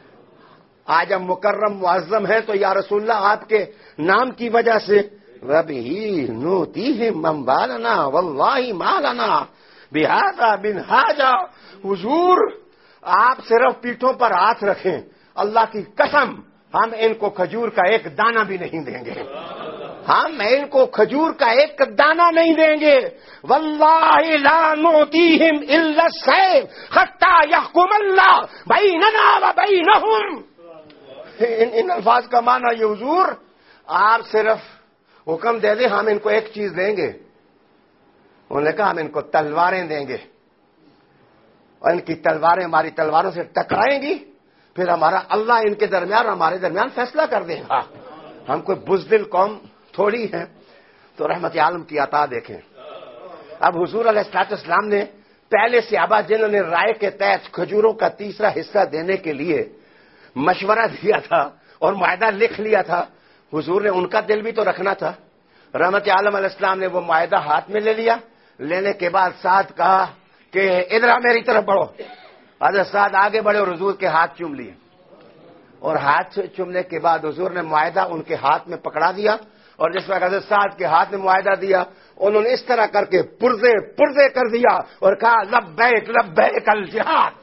Speaker 1: آج ہم مکرم معظم ہیں تو یا رسول اللہ آپ کے نام کی وجہ سے. وَبِهِ نُؤْتِيهِمْ أَمْوَالَنَا وَاللَّهِ مَا لَنَا بِهَذَا مِنْ حَاجَةٍ. حضور آپ صرف پیٹھوں پر ہاتھ رکھیں, اللہ کی قسم ہم ان کو کھجور کا ایک دانہ بھی نہیں دیں گے, ہم ان کو کھجور کا ایک دانہ نہیں دیں گے. واللہ لا نعطیہم الا السیف حتی یحکم اللہ بیننا وبینہم. ان الفاظ کا معنی یہ حضور آپ صرف حکم دے دیں ہم ان کو ایک چیز دیں گے. انہوں نے کہا ہم ان کو تلواریں دیں گے اور ان کی تلواریں ہماری تلواروں سے ٹکرائیں گی, پھر ہمارا اللہ ان کے درمیان اور ہمارے درمیان فیصلہ کر دے گا. ہم کوئی بزدل قوم تھوڑی ہیں. تو رحمت عالم کی عطا دیکھیں. اب حضور علیہ السلام نے پہلے صحابہ جنہوں نے رائے کے تحت کھجوروں کا تیسرا حصہ دینے کے لیے مشورہ دیا تھا اور معاہدہ لکھ لیا تھا, حضور نے ان کا دل بھی تو رکھنا تھا. رحمت عالم علیہ السلام نے وہ معاہدہ ہاتھ میں لے لیا. لینے کے بعد سعد کہا کہ ادھر میری طرف بڑھو. حضرت سعد آگے بڑھے اور حضور کے ہاتھ چوم لیے, اور ہاتھ چومنے کے بعد حضور نے معاہدہ ان کے ہاتھ میں پکڑا دیا, اور جس وقت حضرت سعد کے ہاتھ میں معاہدہ دیا انہوں نے اس طرح کر کے پرزے کر دیا اور کہا لبیک لبیک الجہاد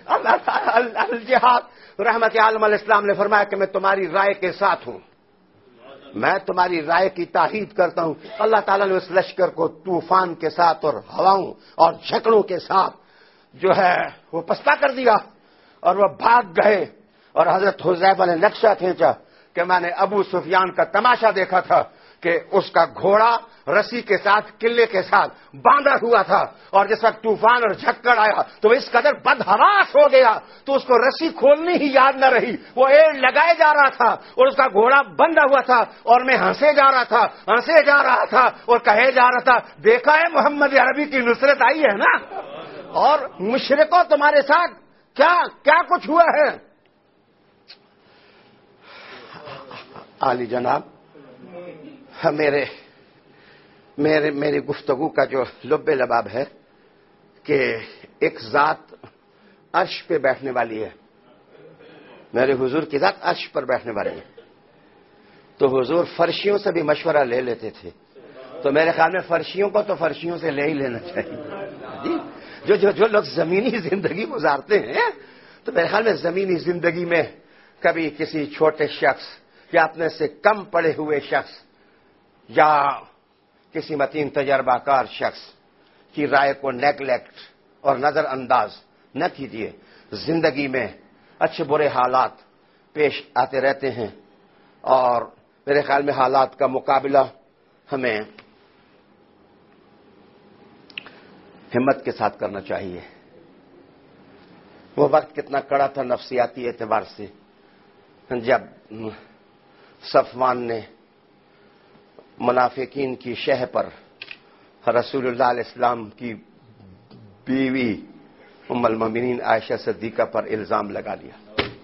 Speaker 1: الجہاد. رحمت عالم علیہ السلام نے فرمایا کہ میں تمہاری رائے کے ساتھ ہوں, میں تمہاری رائے کی تائید کرتا ہوں. اللہ تعالیٰ نے اس لشکر کو طوفان کے ساتھ اور ہواؤں اور جھکڑوں کے ساتھ جو ہے وہ پسپا کر دیا اور وہ بھاگ گئے. اور حضرت حذیفہ نے نقشہ کھینچا کہ میں نے ابو سفیان کا تماشا دیکھا تھا کہ اس کا گھوڑا رسی کے ساتھ قلعے کے ساتھ باندھا ہوا تھا, اور جس وقت طوفان اور جھکڑ آیا تو وہ اس قدر بدحواس ہو گیا تو اس کو رسی کھولنی ہی یاد نہ رہی. وہ ایڑ لگائے جا رہا تھا اور اس کا گھوڑا بندھا ہوا تھا, اور میں ہنسے جا رہا تھا اور کہے جا رہا تھا, دیکھا ہے محمد عربی کی نصرت آئی ہے نا, اور مشرکوں تمہارے ساتھ کیا کچھ ہوا ہے. عالی جناب, میری گفتگو کا جو لب لباب ہے کہ ایک ذات عرش پہ بیٹھنے والی ہے, میرے حضور کی ذات عرش پر بیٹھنے والی ہے. تو حضور فرشیوں سے بھی مشورہ لے لیتے تھے, تو میرے خیال میں فرشیوں کو تو فرشیوں سے لے ہی لینا چاہیے. جو لوگ زمینی زندگی گزارتے ہیں تو میرے خیال میں زمینی زندگی میں کبھی کسی چھوٹے شخص یا اپنے سے کم پڑے ہوئے شخص یا کسی متین تجربہ کار شخص کی رائے کو نیگلیکٹ اور نظر انداز نہ کیجیے. زندگی میں اچھے برے حالات پیش آتے رہتے ہیں, اور میرے خیال میں حالات کا مقابلہ ہمیں ہمت کے ساتھ کرنا چاہیے. وہ وقت کتنا کڑا تھا نفسیاتی اعتبار سے جب صفوان نے منافقین کی شہ پر رسول اللہ علیہ السلام کی بیوی ام المومنین عائشہ صدیقہ پر الزام لگا لیا.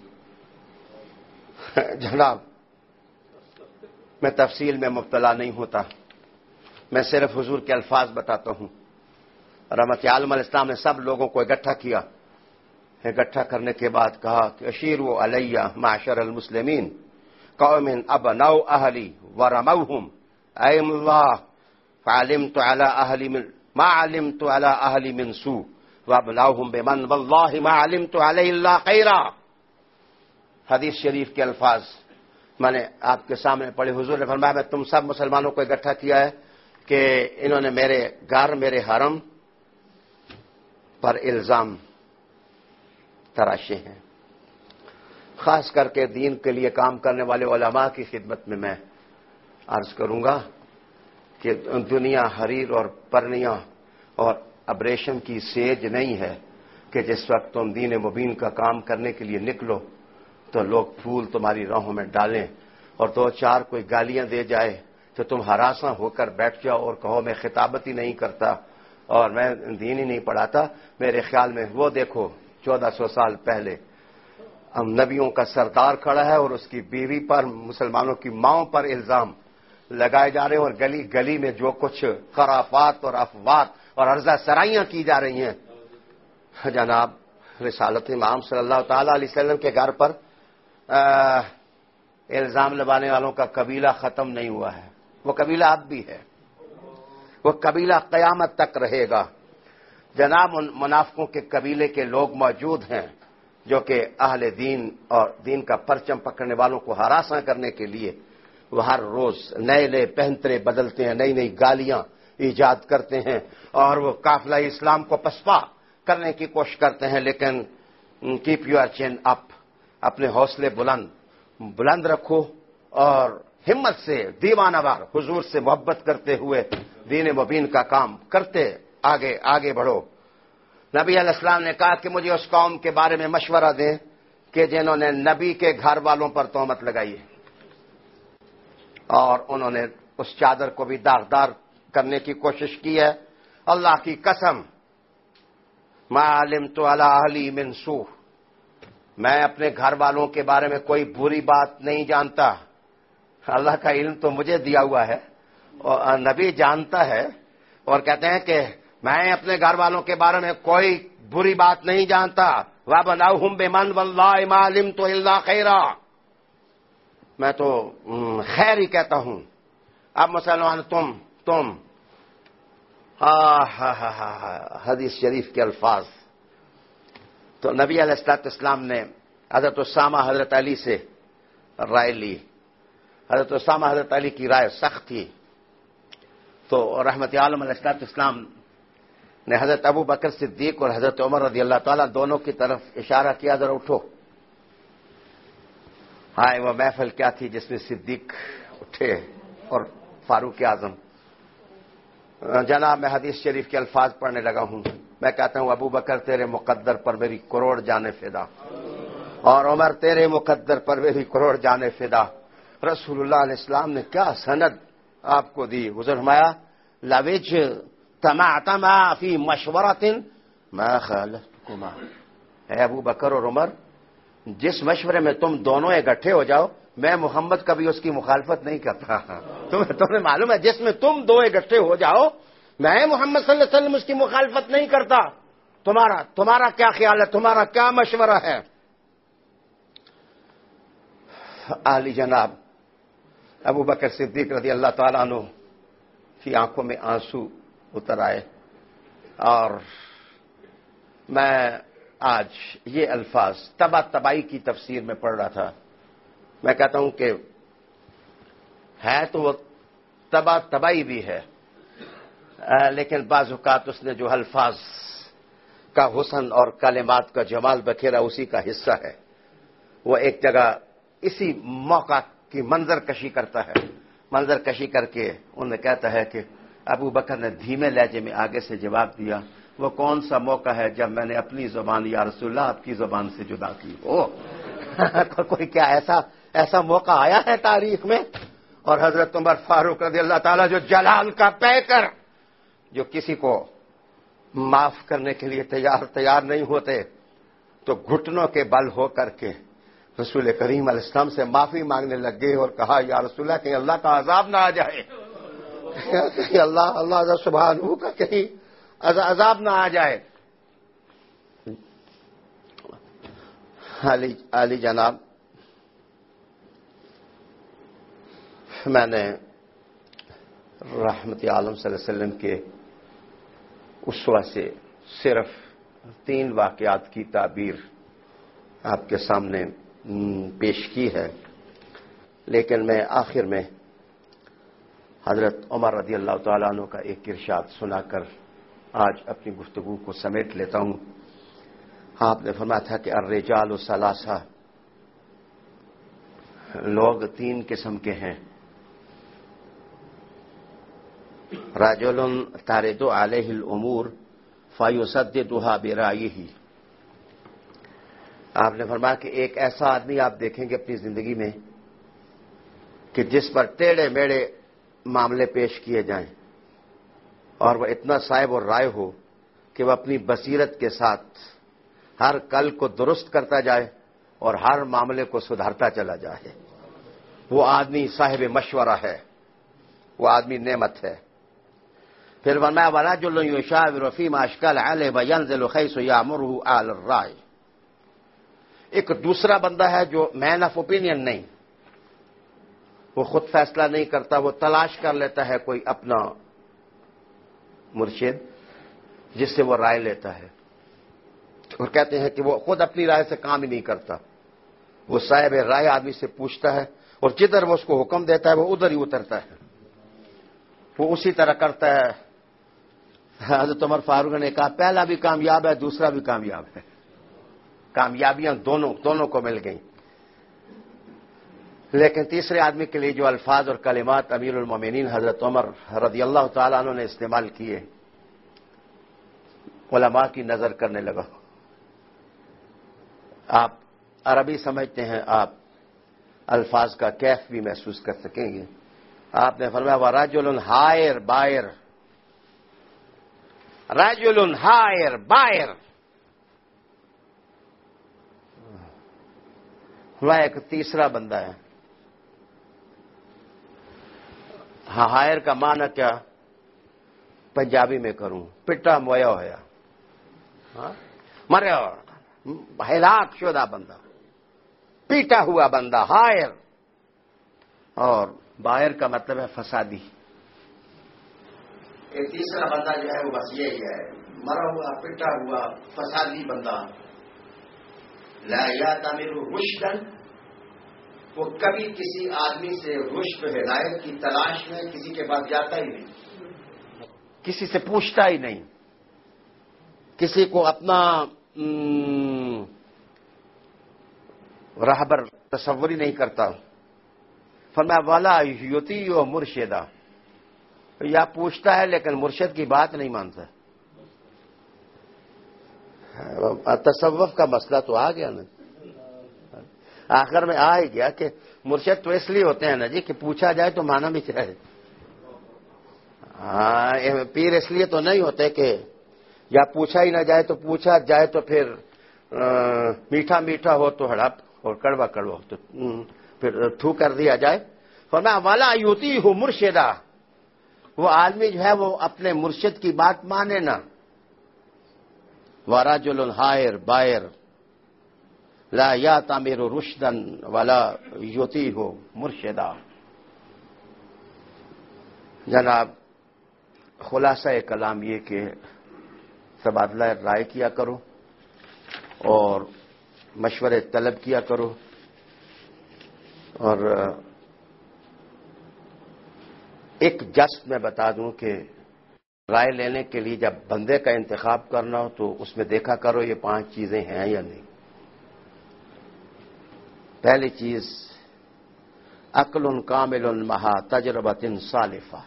Speaker 1: جناب, میں تفصیل میں مبتلا نہیں ہوتا, میں صرف حضور کے الفاظ بتاتا ہوں. رحمت عالم علیہ السلام نے سب لوگوں کو اکٹھا کیا. اکٹھا کرنے کے بعد کہا کہ اشیروا علیہ معشر المسلمین قوم ابنوا اہلی ورموہم ایم اللہ فعلمت علی اہلی من ما علمت علی اہلی من سوء وابنوہم بمن واللہ ما علمت علی اللہ خیرا. حدیث شریف کے الفاظ میں نے آپ کے سامنے پڑھے. حضور نے فرمایا میں تم سب مسلمانوں کو اکٹھا کیا ہے کہ انہوں نے میرے گھر میرے حرم پر الزام تراشے ہیں. خاص کر کے دین کے لیے کام کرنے والے علماء کی خدمت میں عرض کروں گا کہ دنیا حریر اور پرنیاں اور ابریشم کی سیج نہیں ہے کہ جس وقت تم دین مبین کا کام کرنے کے لیے نکلو تو لوگ پھول تمہاری راہوں میں ڈالیں اور دو چار کوئی گالیاں دے جائے تو تم ہراساں ہو کر بیٹھ جاؤ اور کہو میں خطابت ہی نہیں کرتا اور میں دین ہی نہیں پڑھاتا. میرے خیال میں وہ دیکھو 1400 سال پہلے نبیوں کا سردار کھڑا ہے اور اس کی بیوی پر مسلمانوں کی ماؤں پر الزام لگائے جا رہے ہیں, اور گلی گلی میں جو کچھ خرافات اور افواہ اور عرضہ سرائیاں کی جا رہی ہیں. جناب, رسالت امام صلی اللہ تعالی علیہ وسلم کے گھر پر الزام لگانے والوں کا قبیلہ ختم نہیں ہوا ہے. وہ قبیلہ اب بھی ہے, وہ قبیلہ قیامت تک رہے گا. جناب, ان منافقوں کے قبیلے کے لوگ موجود ہیں جو کہ اہل دین اور دین کا پرچم پکڑنے والوں کو ہراساں کرنے کے لیے وہ ہر روز نئے نئے پہنترے بدلتے ہیں, نئی نئی گالیاں ایجاد کرتے ہیں, اور وہ قافلہ اسلام کو پسپا کرنے کی کوشش کرتے ہیں. لیکن کیپ یور چین اپ, اپنے حوصلے بلند رکھو اور ہمت سے دیوانہ وار حضور سے محبت کرتے ہوئے دین مبین کا کام کرتے آگے بڑھو. نبی علیہ السلام نے کہا کہ مجھے اس قوم کے بارے میں مشورہ دیں کہ جنہوں نے نبی کے گھر والوں پر تہمت لگائی ہے اور انہوں نے اس چادر کو بھی داغدار کرنے کی کوشش کی ہے. اللہ کی قسم, ما علمت علی اہلی من سوء, میں اپنے گھر والوں کے بارے میں کوئی بری بات نہیں جانتا. اللہ کا علم تو مجھے دیا ہوا ہے اور نبی جانتا ہے, اور کہتے ہیں کہ میں اپنے گھر والوں کے بارے میں کوئی بری بات نہیں جانتا. وَبَنَوْهُمْ بِمَنْ وَاللَّهِ مَا عَلِمْتُ إِلَّا خَيْرًا, میں تو خیر ہی کہتا ہوں. اب مسلمان تم حدیث شریف کے الفاظ. تو نبی علیہ السلام نے حضرت اسامہ حضرت علی سے رائے لی. حضرت اسامہ حضرت علی کی رائے سخت تھی, تو رحمت عالم علیہ السلام نے حضرت ابو بکر صدیق اور حضرت عمر رضی اللہ تعالیٰ دونوں کی طرف اشارہ کیا، ذرا اٹھو۔ ہائے وہ محفل کیا تھی جس میں صدیق اٹھے اور فاروق اعظم۔ جناب میں حدیث شریف کے الفاظ پڑھنے لگا ہوں، میں کہتا ہوں ابو بکر تیرے مقدر پر میری کروڑ جانیں فدا، اور عمر تیرے مقدر پر میری کروڑ جانیں فدا۔ رسول اللہ علیہ السلام نے کیا سند آپ کو دی، حضور فرمایا لوج تمعتما فی مشورۃ ما خالفتکما، اے ابو بکر اور عمر جس مشورے میں تم دونوں اکٹھے ہو جاؤ میں محمد کبھی اس کی مخالفت نہیں کرتا۔ تمہیں معلوم ہے جس میں تم دو اکٹھے ہو جاؤ میں محمد صلی اللہ علیہ وسلم اس کی مخالفت نہیں کرتا۔ تمہارا کیا خیال ہے، تمہارا کیا مشورہ ہے؟ عالی جناب ابو بکر صدیق رضی اللہ تعالیٰ عنہ کی آنکھوں میں آنسو اتر آئے، اور میں آج یہ الفاظ تبا تبائی کی تفسیر میں پڑھ رہا تھا، میں کہتا ہوں کہ ہے تو وہ تبا تبائی بھی ہے، لیکن بعض اوقات اس نے جو الفاظ کا حسن اور کلمات کا جمال بکھیرا اسی کا حصہ ہے۔ وہ ایک جگہ اسی موقع کی منظر کشی کرتا ہے، منظر کشی کر کے انہیں کہتا ہے کہ ابو بکر نے دھیمے لہجے میں آگے سے جواب دیا، وہ کون سا موقع ہے جب میں نے اپنی زبان یا رسول اللہ آپ کی زبان سے جدا کی ہو؟ کوئی کیا ایسا موقع آیا ہے تاریخ میں؟ اور حضرت عمر فاروق رضی اللہ تعالیٰ جو جلال کا پیکر، جو کسی کو معاف کرنے کے لیے تیار نہیں ہوتے، تو گھٹنوں کے بل ہو کر کے رسول کریم علیہ السلام سے معافی مانگنے لگ گئے اور کہا یا رسول اللہ کہیں اللہ کا عذاب نہ آ جائے، کہیں اللہ سبحانہ کا کہیں عذاب نہ آ جائے۔ علی جناب میں نے رحمت عالم صلی اللہ علیہ وسلم کے اسوہ سے صرف 3 واقعات کی تعبیر آپ کے سامنے پیش کی ہے، لیکن میں آخر میں حضرت عمر رضی اللہ تعالیٰ عنہ کا ایک ارشاد سنا کر آج اپنی گفتگو کو سمیٹ لیتا ہوں۔ آپ نے فرمایا تھا کہ الرجال ثلاثہ، لوگ 3 قسم کے ہیں، رجل ترد علیہ الامور فیسددها برأیہ۔ آپ نے فرمایا کہ ایک ایسا آدمی آپ دیکھیں گے اپنی زندگی میں کہ جس پر ٹیڑھے میڑے معاملے پیش کیے جائیں اور وہ اتنا صاحب اور رائے ہو کہ وہ اپنی بصیرت کے ساتھ ہر کل کو درست کرتا جائے اور ہر معاملے کو سدھارتا چلا جائے، وہ آدمی صاحب مشورہ ہے، وہ آدمی نعمت ہے۔ پھر فرمایا ورجل یشاور فیما اشکل علیہ وینزل حیث یامرہ اہل الرائے۔ ایک دوسرا بندہ ہے جو مین آف اوپینین نہیں، وہ خود فیصلہ نہیں کرتا، وہ تلاش کر لیتا ہے کوئی اپنا مرشد جس سے وہ رائے لیتا ہے، اور کہتے ہیں کہ وہ خود اپنی رائے سے کام ہی نہیں کرتا، وہ صاحب رائے آدمی سے پوچھتا ہے اور جدھر وہ اس کو حکم دیتا ہے وہ ادھر ہی اترتا ہے، وہ اسی طرح کرتا ہے۔ حضرت عمر فاروق نے کہا پہلا بھی کامیاب ہے دوسرا بھی کامیاب ہے، کامیابیاں دونوں کو مل گئیں، لیکن تیسرے آدمی کے لیے جو الفاظ اور کلمات امیر المومنین حضرت عمر رضی اللہ تعالیٰ عنہ نے استعمال کیے، علماء کی نظر کرنے لگا۔ آپ عربی سمجھتے ہیں، آپ الفاظ کا کیف بھی محسوس کر سکیں گے۔ آپ نے فرمایا وَرَجُلٌ ہائر بائر، رجل ہائر بائر، ہوا ایک تیسرا بندہ ہے۔ ہائر کا معنی کیا پنجابی میں کروں، پٹا مویا ہوا، مریا ہلاک شدہ بندہ، پیٹا ہوا بندہ ہائر، اور بائر کا مطلب ہے فسادی۔ ایک تیسرا بندہ جو ہے وہ بس یہی ہے، مرا ہوا پٹا ہوا فسادی بندہ، لا یاتمر رشدا، وہ کبھی کسی آدمی سے رشد ہدایت کی تلاش میں کسی کے پاس جاتا ہی نہیں، کسی سے پوچھتا ہی نہیں، کسی کو اپنا رہبر تصور ہی نہیں کرتا. فرمایا ولا یطیع مرشدا، یا پوچھتا ہے لیکن مرشد کی بات نہیں مانتا. تصوف کا مسئلہ تو آ گیا نا، آخر میں آ ہی گیا کہ مرشد تو اس لیے ہوتے ہیں نا جی کہ پوچھا جائے تو مانا بھی چاہے. پیر اس لیے تو نہیں ہوتے کہ یا پوچھا ہی نہ جائے تو پوچھا جائے تو پھر میٹھا میٹھا ہو تو ہڑپ اور کڑوا کڑوا ہو تو پھر تھو کر دیا جائے. فرمایا ولا یطیع مرشدا، وہ آدمی جو ہے وہ اپنے مرشد کی بات مانے نا. ورجل حائر بائر لا یاتمر رشدا ولا یطیع مرشدا. جناب خلاصہ کلام یہ کہ تبادلہ رائے کیا کرو اور مشورے طلب کیا کرو. اور ایک جسٹ میں بتا دوں کہ رائے لینے کے لیے جب بندے کا انتخاب کرنا ہو تو اس میں دیکھا کرو یہ 5 چیزیں ہیں یا نہیں. پہلی چیز عقل کامل مہا تجربۃ صالفہ.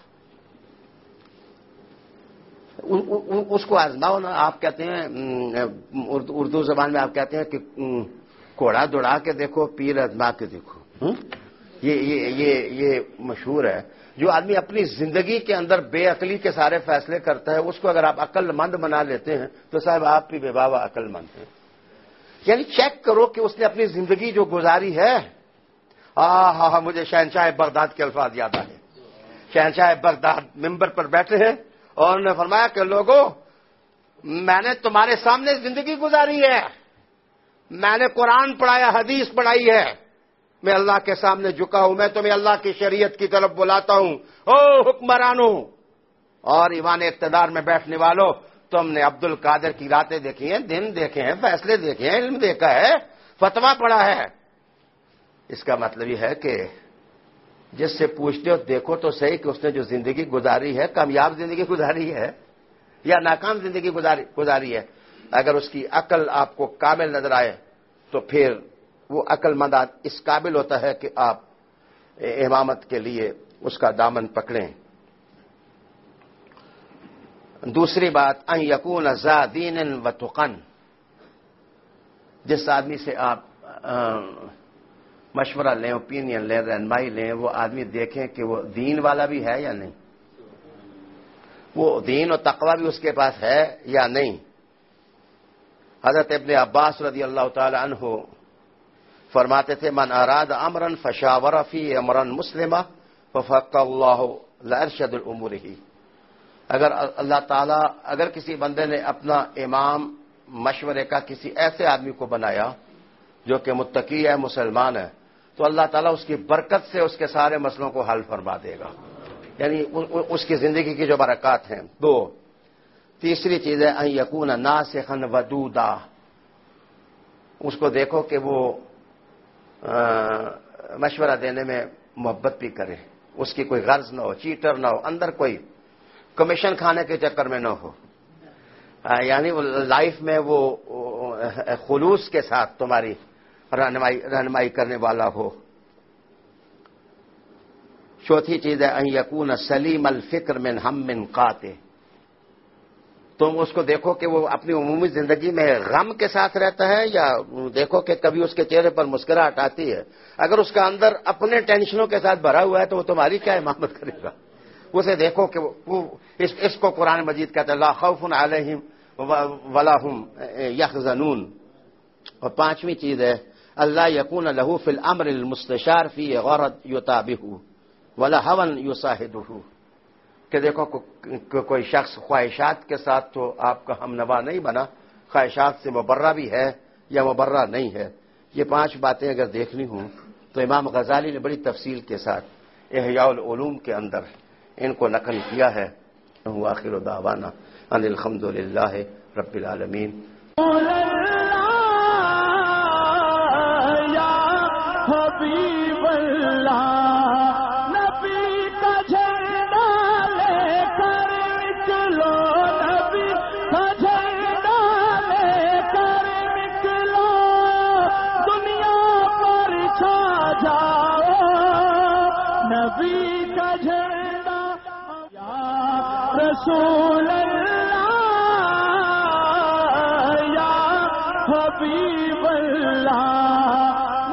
Speaker 1: اس کو آزماؤ نا. آپ کہتے ہیں اردو زبان میں آپ کہتے ہیں کہ کوڑا دوڑا کے دیکھو پیر آزما کے دیکھو. یہ مشہور ہے. جو آدمی اپنی زندگی کے اندر بے عقلی کے سارے فیصلے کرتا ہے اس کو اگر آپ عقل مند بنا لیتے ہیں تو صاحب آپ بھی بے باوا عقل مند ہیں. یعنی چیک کرو کہ اس نے اپنی زندگی جو گزاری ہے. ہاں مجھے شہنشاہ بغداد کے الفاظ یاد آئے. شہنشاہ بغداد ممبر پر بیٹھے ہیں اور انہوں نے فرمایا کہ لوگوں میں نے تمہارے سامنے زندگی گزاری ہے، میں نے قرآن پڑھایا، حدیث پڑھائی ہے، میں اللہ کے سامنے جھکا ہوں، میں تمہیں اللہ کی شریعت کی طرف بلاتا ہوں. او حکمرانوں اور ایوان اقتدار میں بیٹھنے والوں، تم نے عبد القادر کی راتیں دیکھی ہیں، دن دیکھے ہیں، فیصلے دیکھے ہیں، علم دیکھا ہے، فتویٰ پڑھا ہے. اس کا مطلب یہ ہے کہ جس سے پوچھتے ہو دیکھو تو صحیح کہ اس نے جو زندگی گزاری ہے کامیاب زندگی گزاری ہے یا ناکام زندگی گزاری ہے. اگر اس کی عقل آپ کو کامل نظر آئے تو پھر وہ عقل مند اس قابل ہوتا ہے کہ آپ امامت کے لیے اس کا دامن پکڑیں. دوسری بات ان یکون ذا دین و تقن. جس آدمی سے آپ مشورہ لیں، اوپینین لیں، رہنمائی لیں، وہ آدمی دیکھیں کہ وہ دین والا بھی ہے یا نہیں، وہ دین و تقوی بھی اس کے پاس ہے یا نہیں. حضرت ابن عباس رضی اللہ تعالی عنہ فرماتے تھے من اراد امرا فشاور فی امرا مسلما ففقہ اللہ لارشد الامورہ. اگر اللہ تعالیٰ اگر کسی بندے نے اپنا امام مشورے کا کسی ایسے آدمی کو بنایا جو کہ متقی ہے، مسلمان ہے، تو اللہ تعالیٰ اس کی برکت سے اس کے سارے مسئلوں کو حل فرما دے گا. یعنی اس کی زندگی کی جو برکات ہیں. تیسری چیز ہے ان یکون ناصحا ودودا. اس کو دیکھو کہ وہ مشورہ دینے میں محبت بھی کرے، اس کی کوئی غرض نہ ہو، چیٹر نہ ہو، اندر کوئی کمیشن کھانے کے چکر میں نہ ہو. یعنی وہ لائف میں وہ خلوص کے ساتھ تمہاری رہنمائی کرنے والا ہو. چوتھی چیز ہے ان یکون سلیم الفکر من ہم قاطع. تم اس کو دیکھو کہ وہ اپنی عمومی زندگی میں غم کے ساتھ رہتا ہے یا دیکھو کہ کبھی اس کے چہرے پر مسکراہٹ آتی ہے. اگر اس کا اندر اپنے ٹینشنوں کے ساتھ بھرا ہوا ہے تو وہ تمہاری کیا امامت کرے گا. اسے دیکھو کہ وہ اس کو قرآن مجید کہتا ہے لا خوف علیہم ولا هم یحزنون. اور پانچویں چیز ہے اللہ یکون له فی الامر المستشار فی غرض یتابعہ ولا هوى یصاحبہ. کہ دیکھو کوئی شخص خواہشات کے ساتھ تو آپ کا ہم نوا نہیں بنا، خواہشات سے مبرہ بھی ہے یا مبرہ نہیں ہے. یہ 5 باتیں اگر دیکھنی ہوں تو امام غزالی نے بڑی تفصیل کے ساتھ احیاء العلوم کے اندر ان کو نقل کیا ہے. وآخر دعوانا ان الحمد للہ رب العالمین.
Speaker 2: حبیب اللہ نبی کا جھنڈا لے کر چلو، نبی کا جھنڈا رسول اللہ یا حبیب اللہ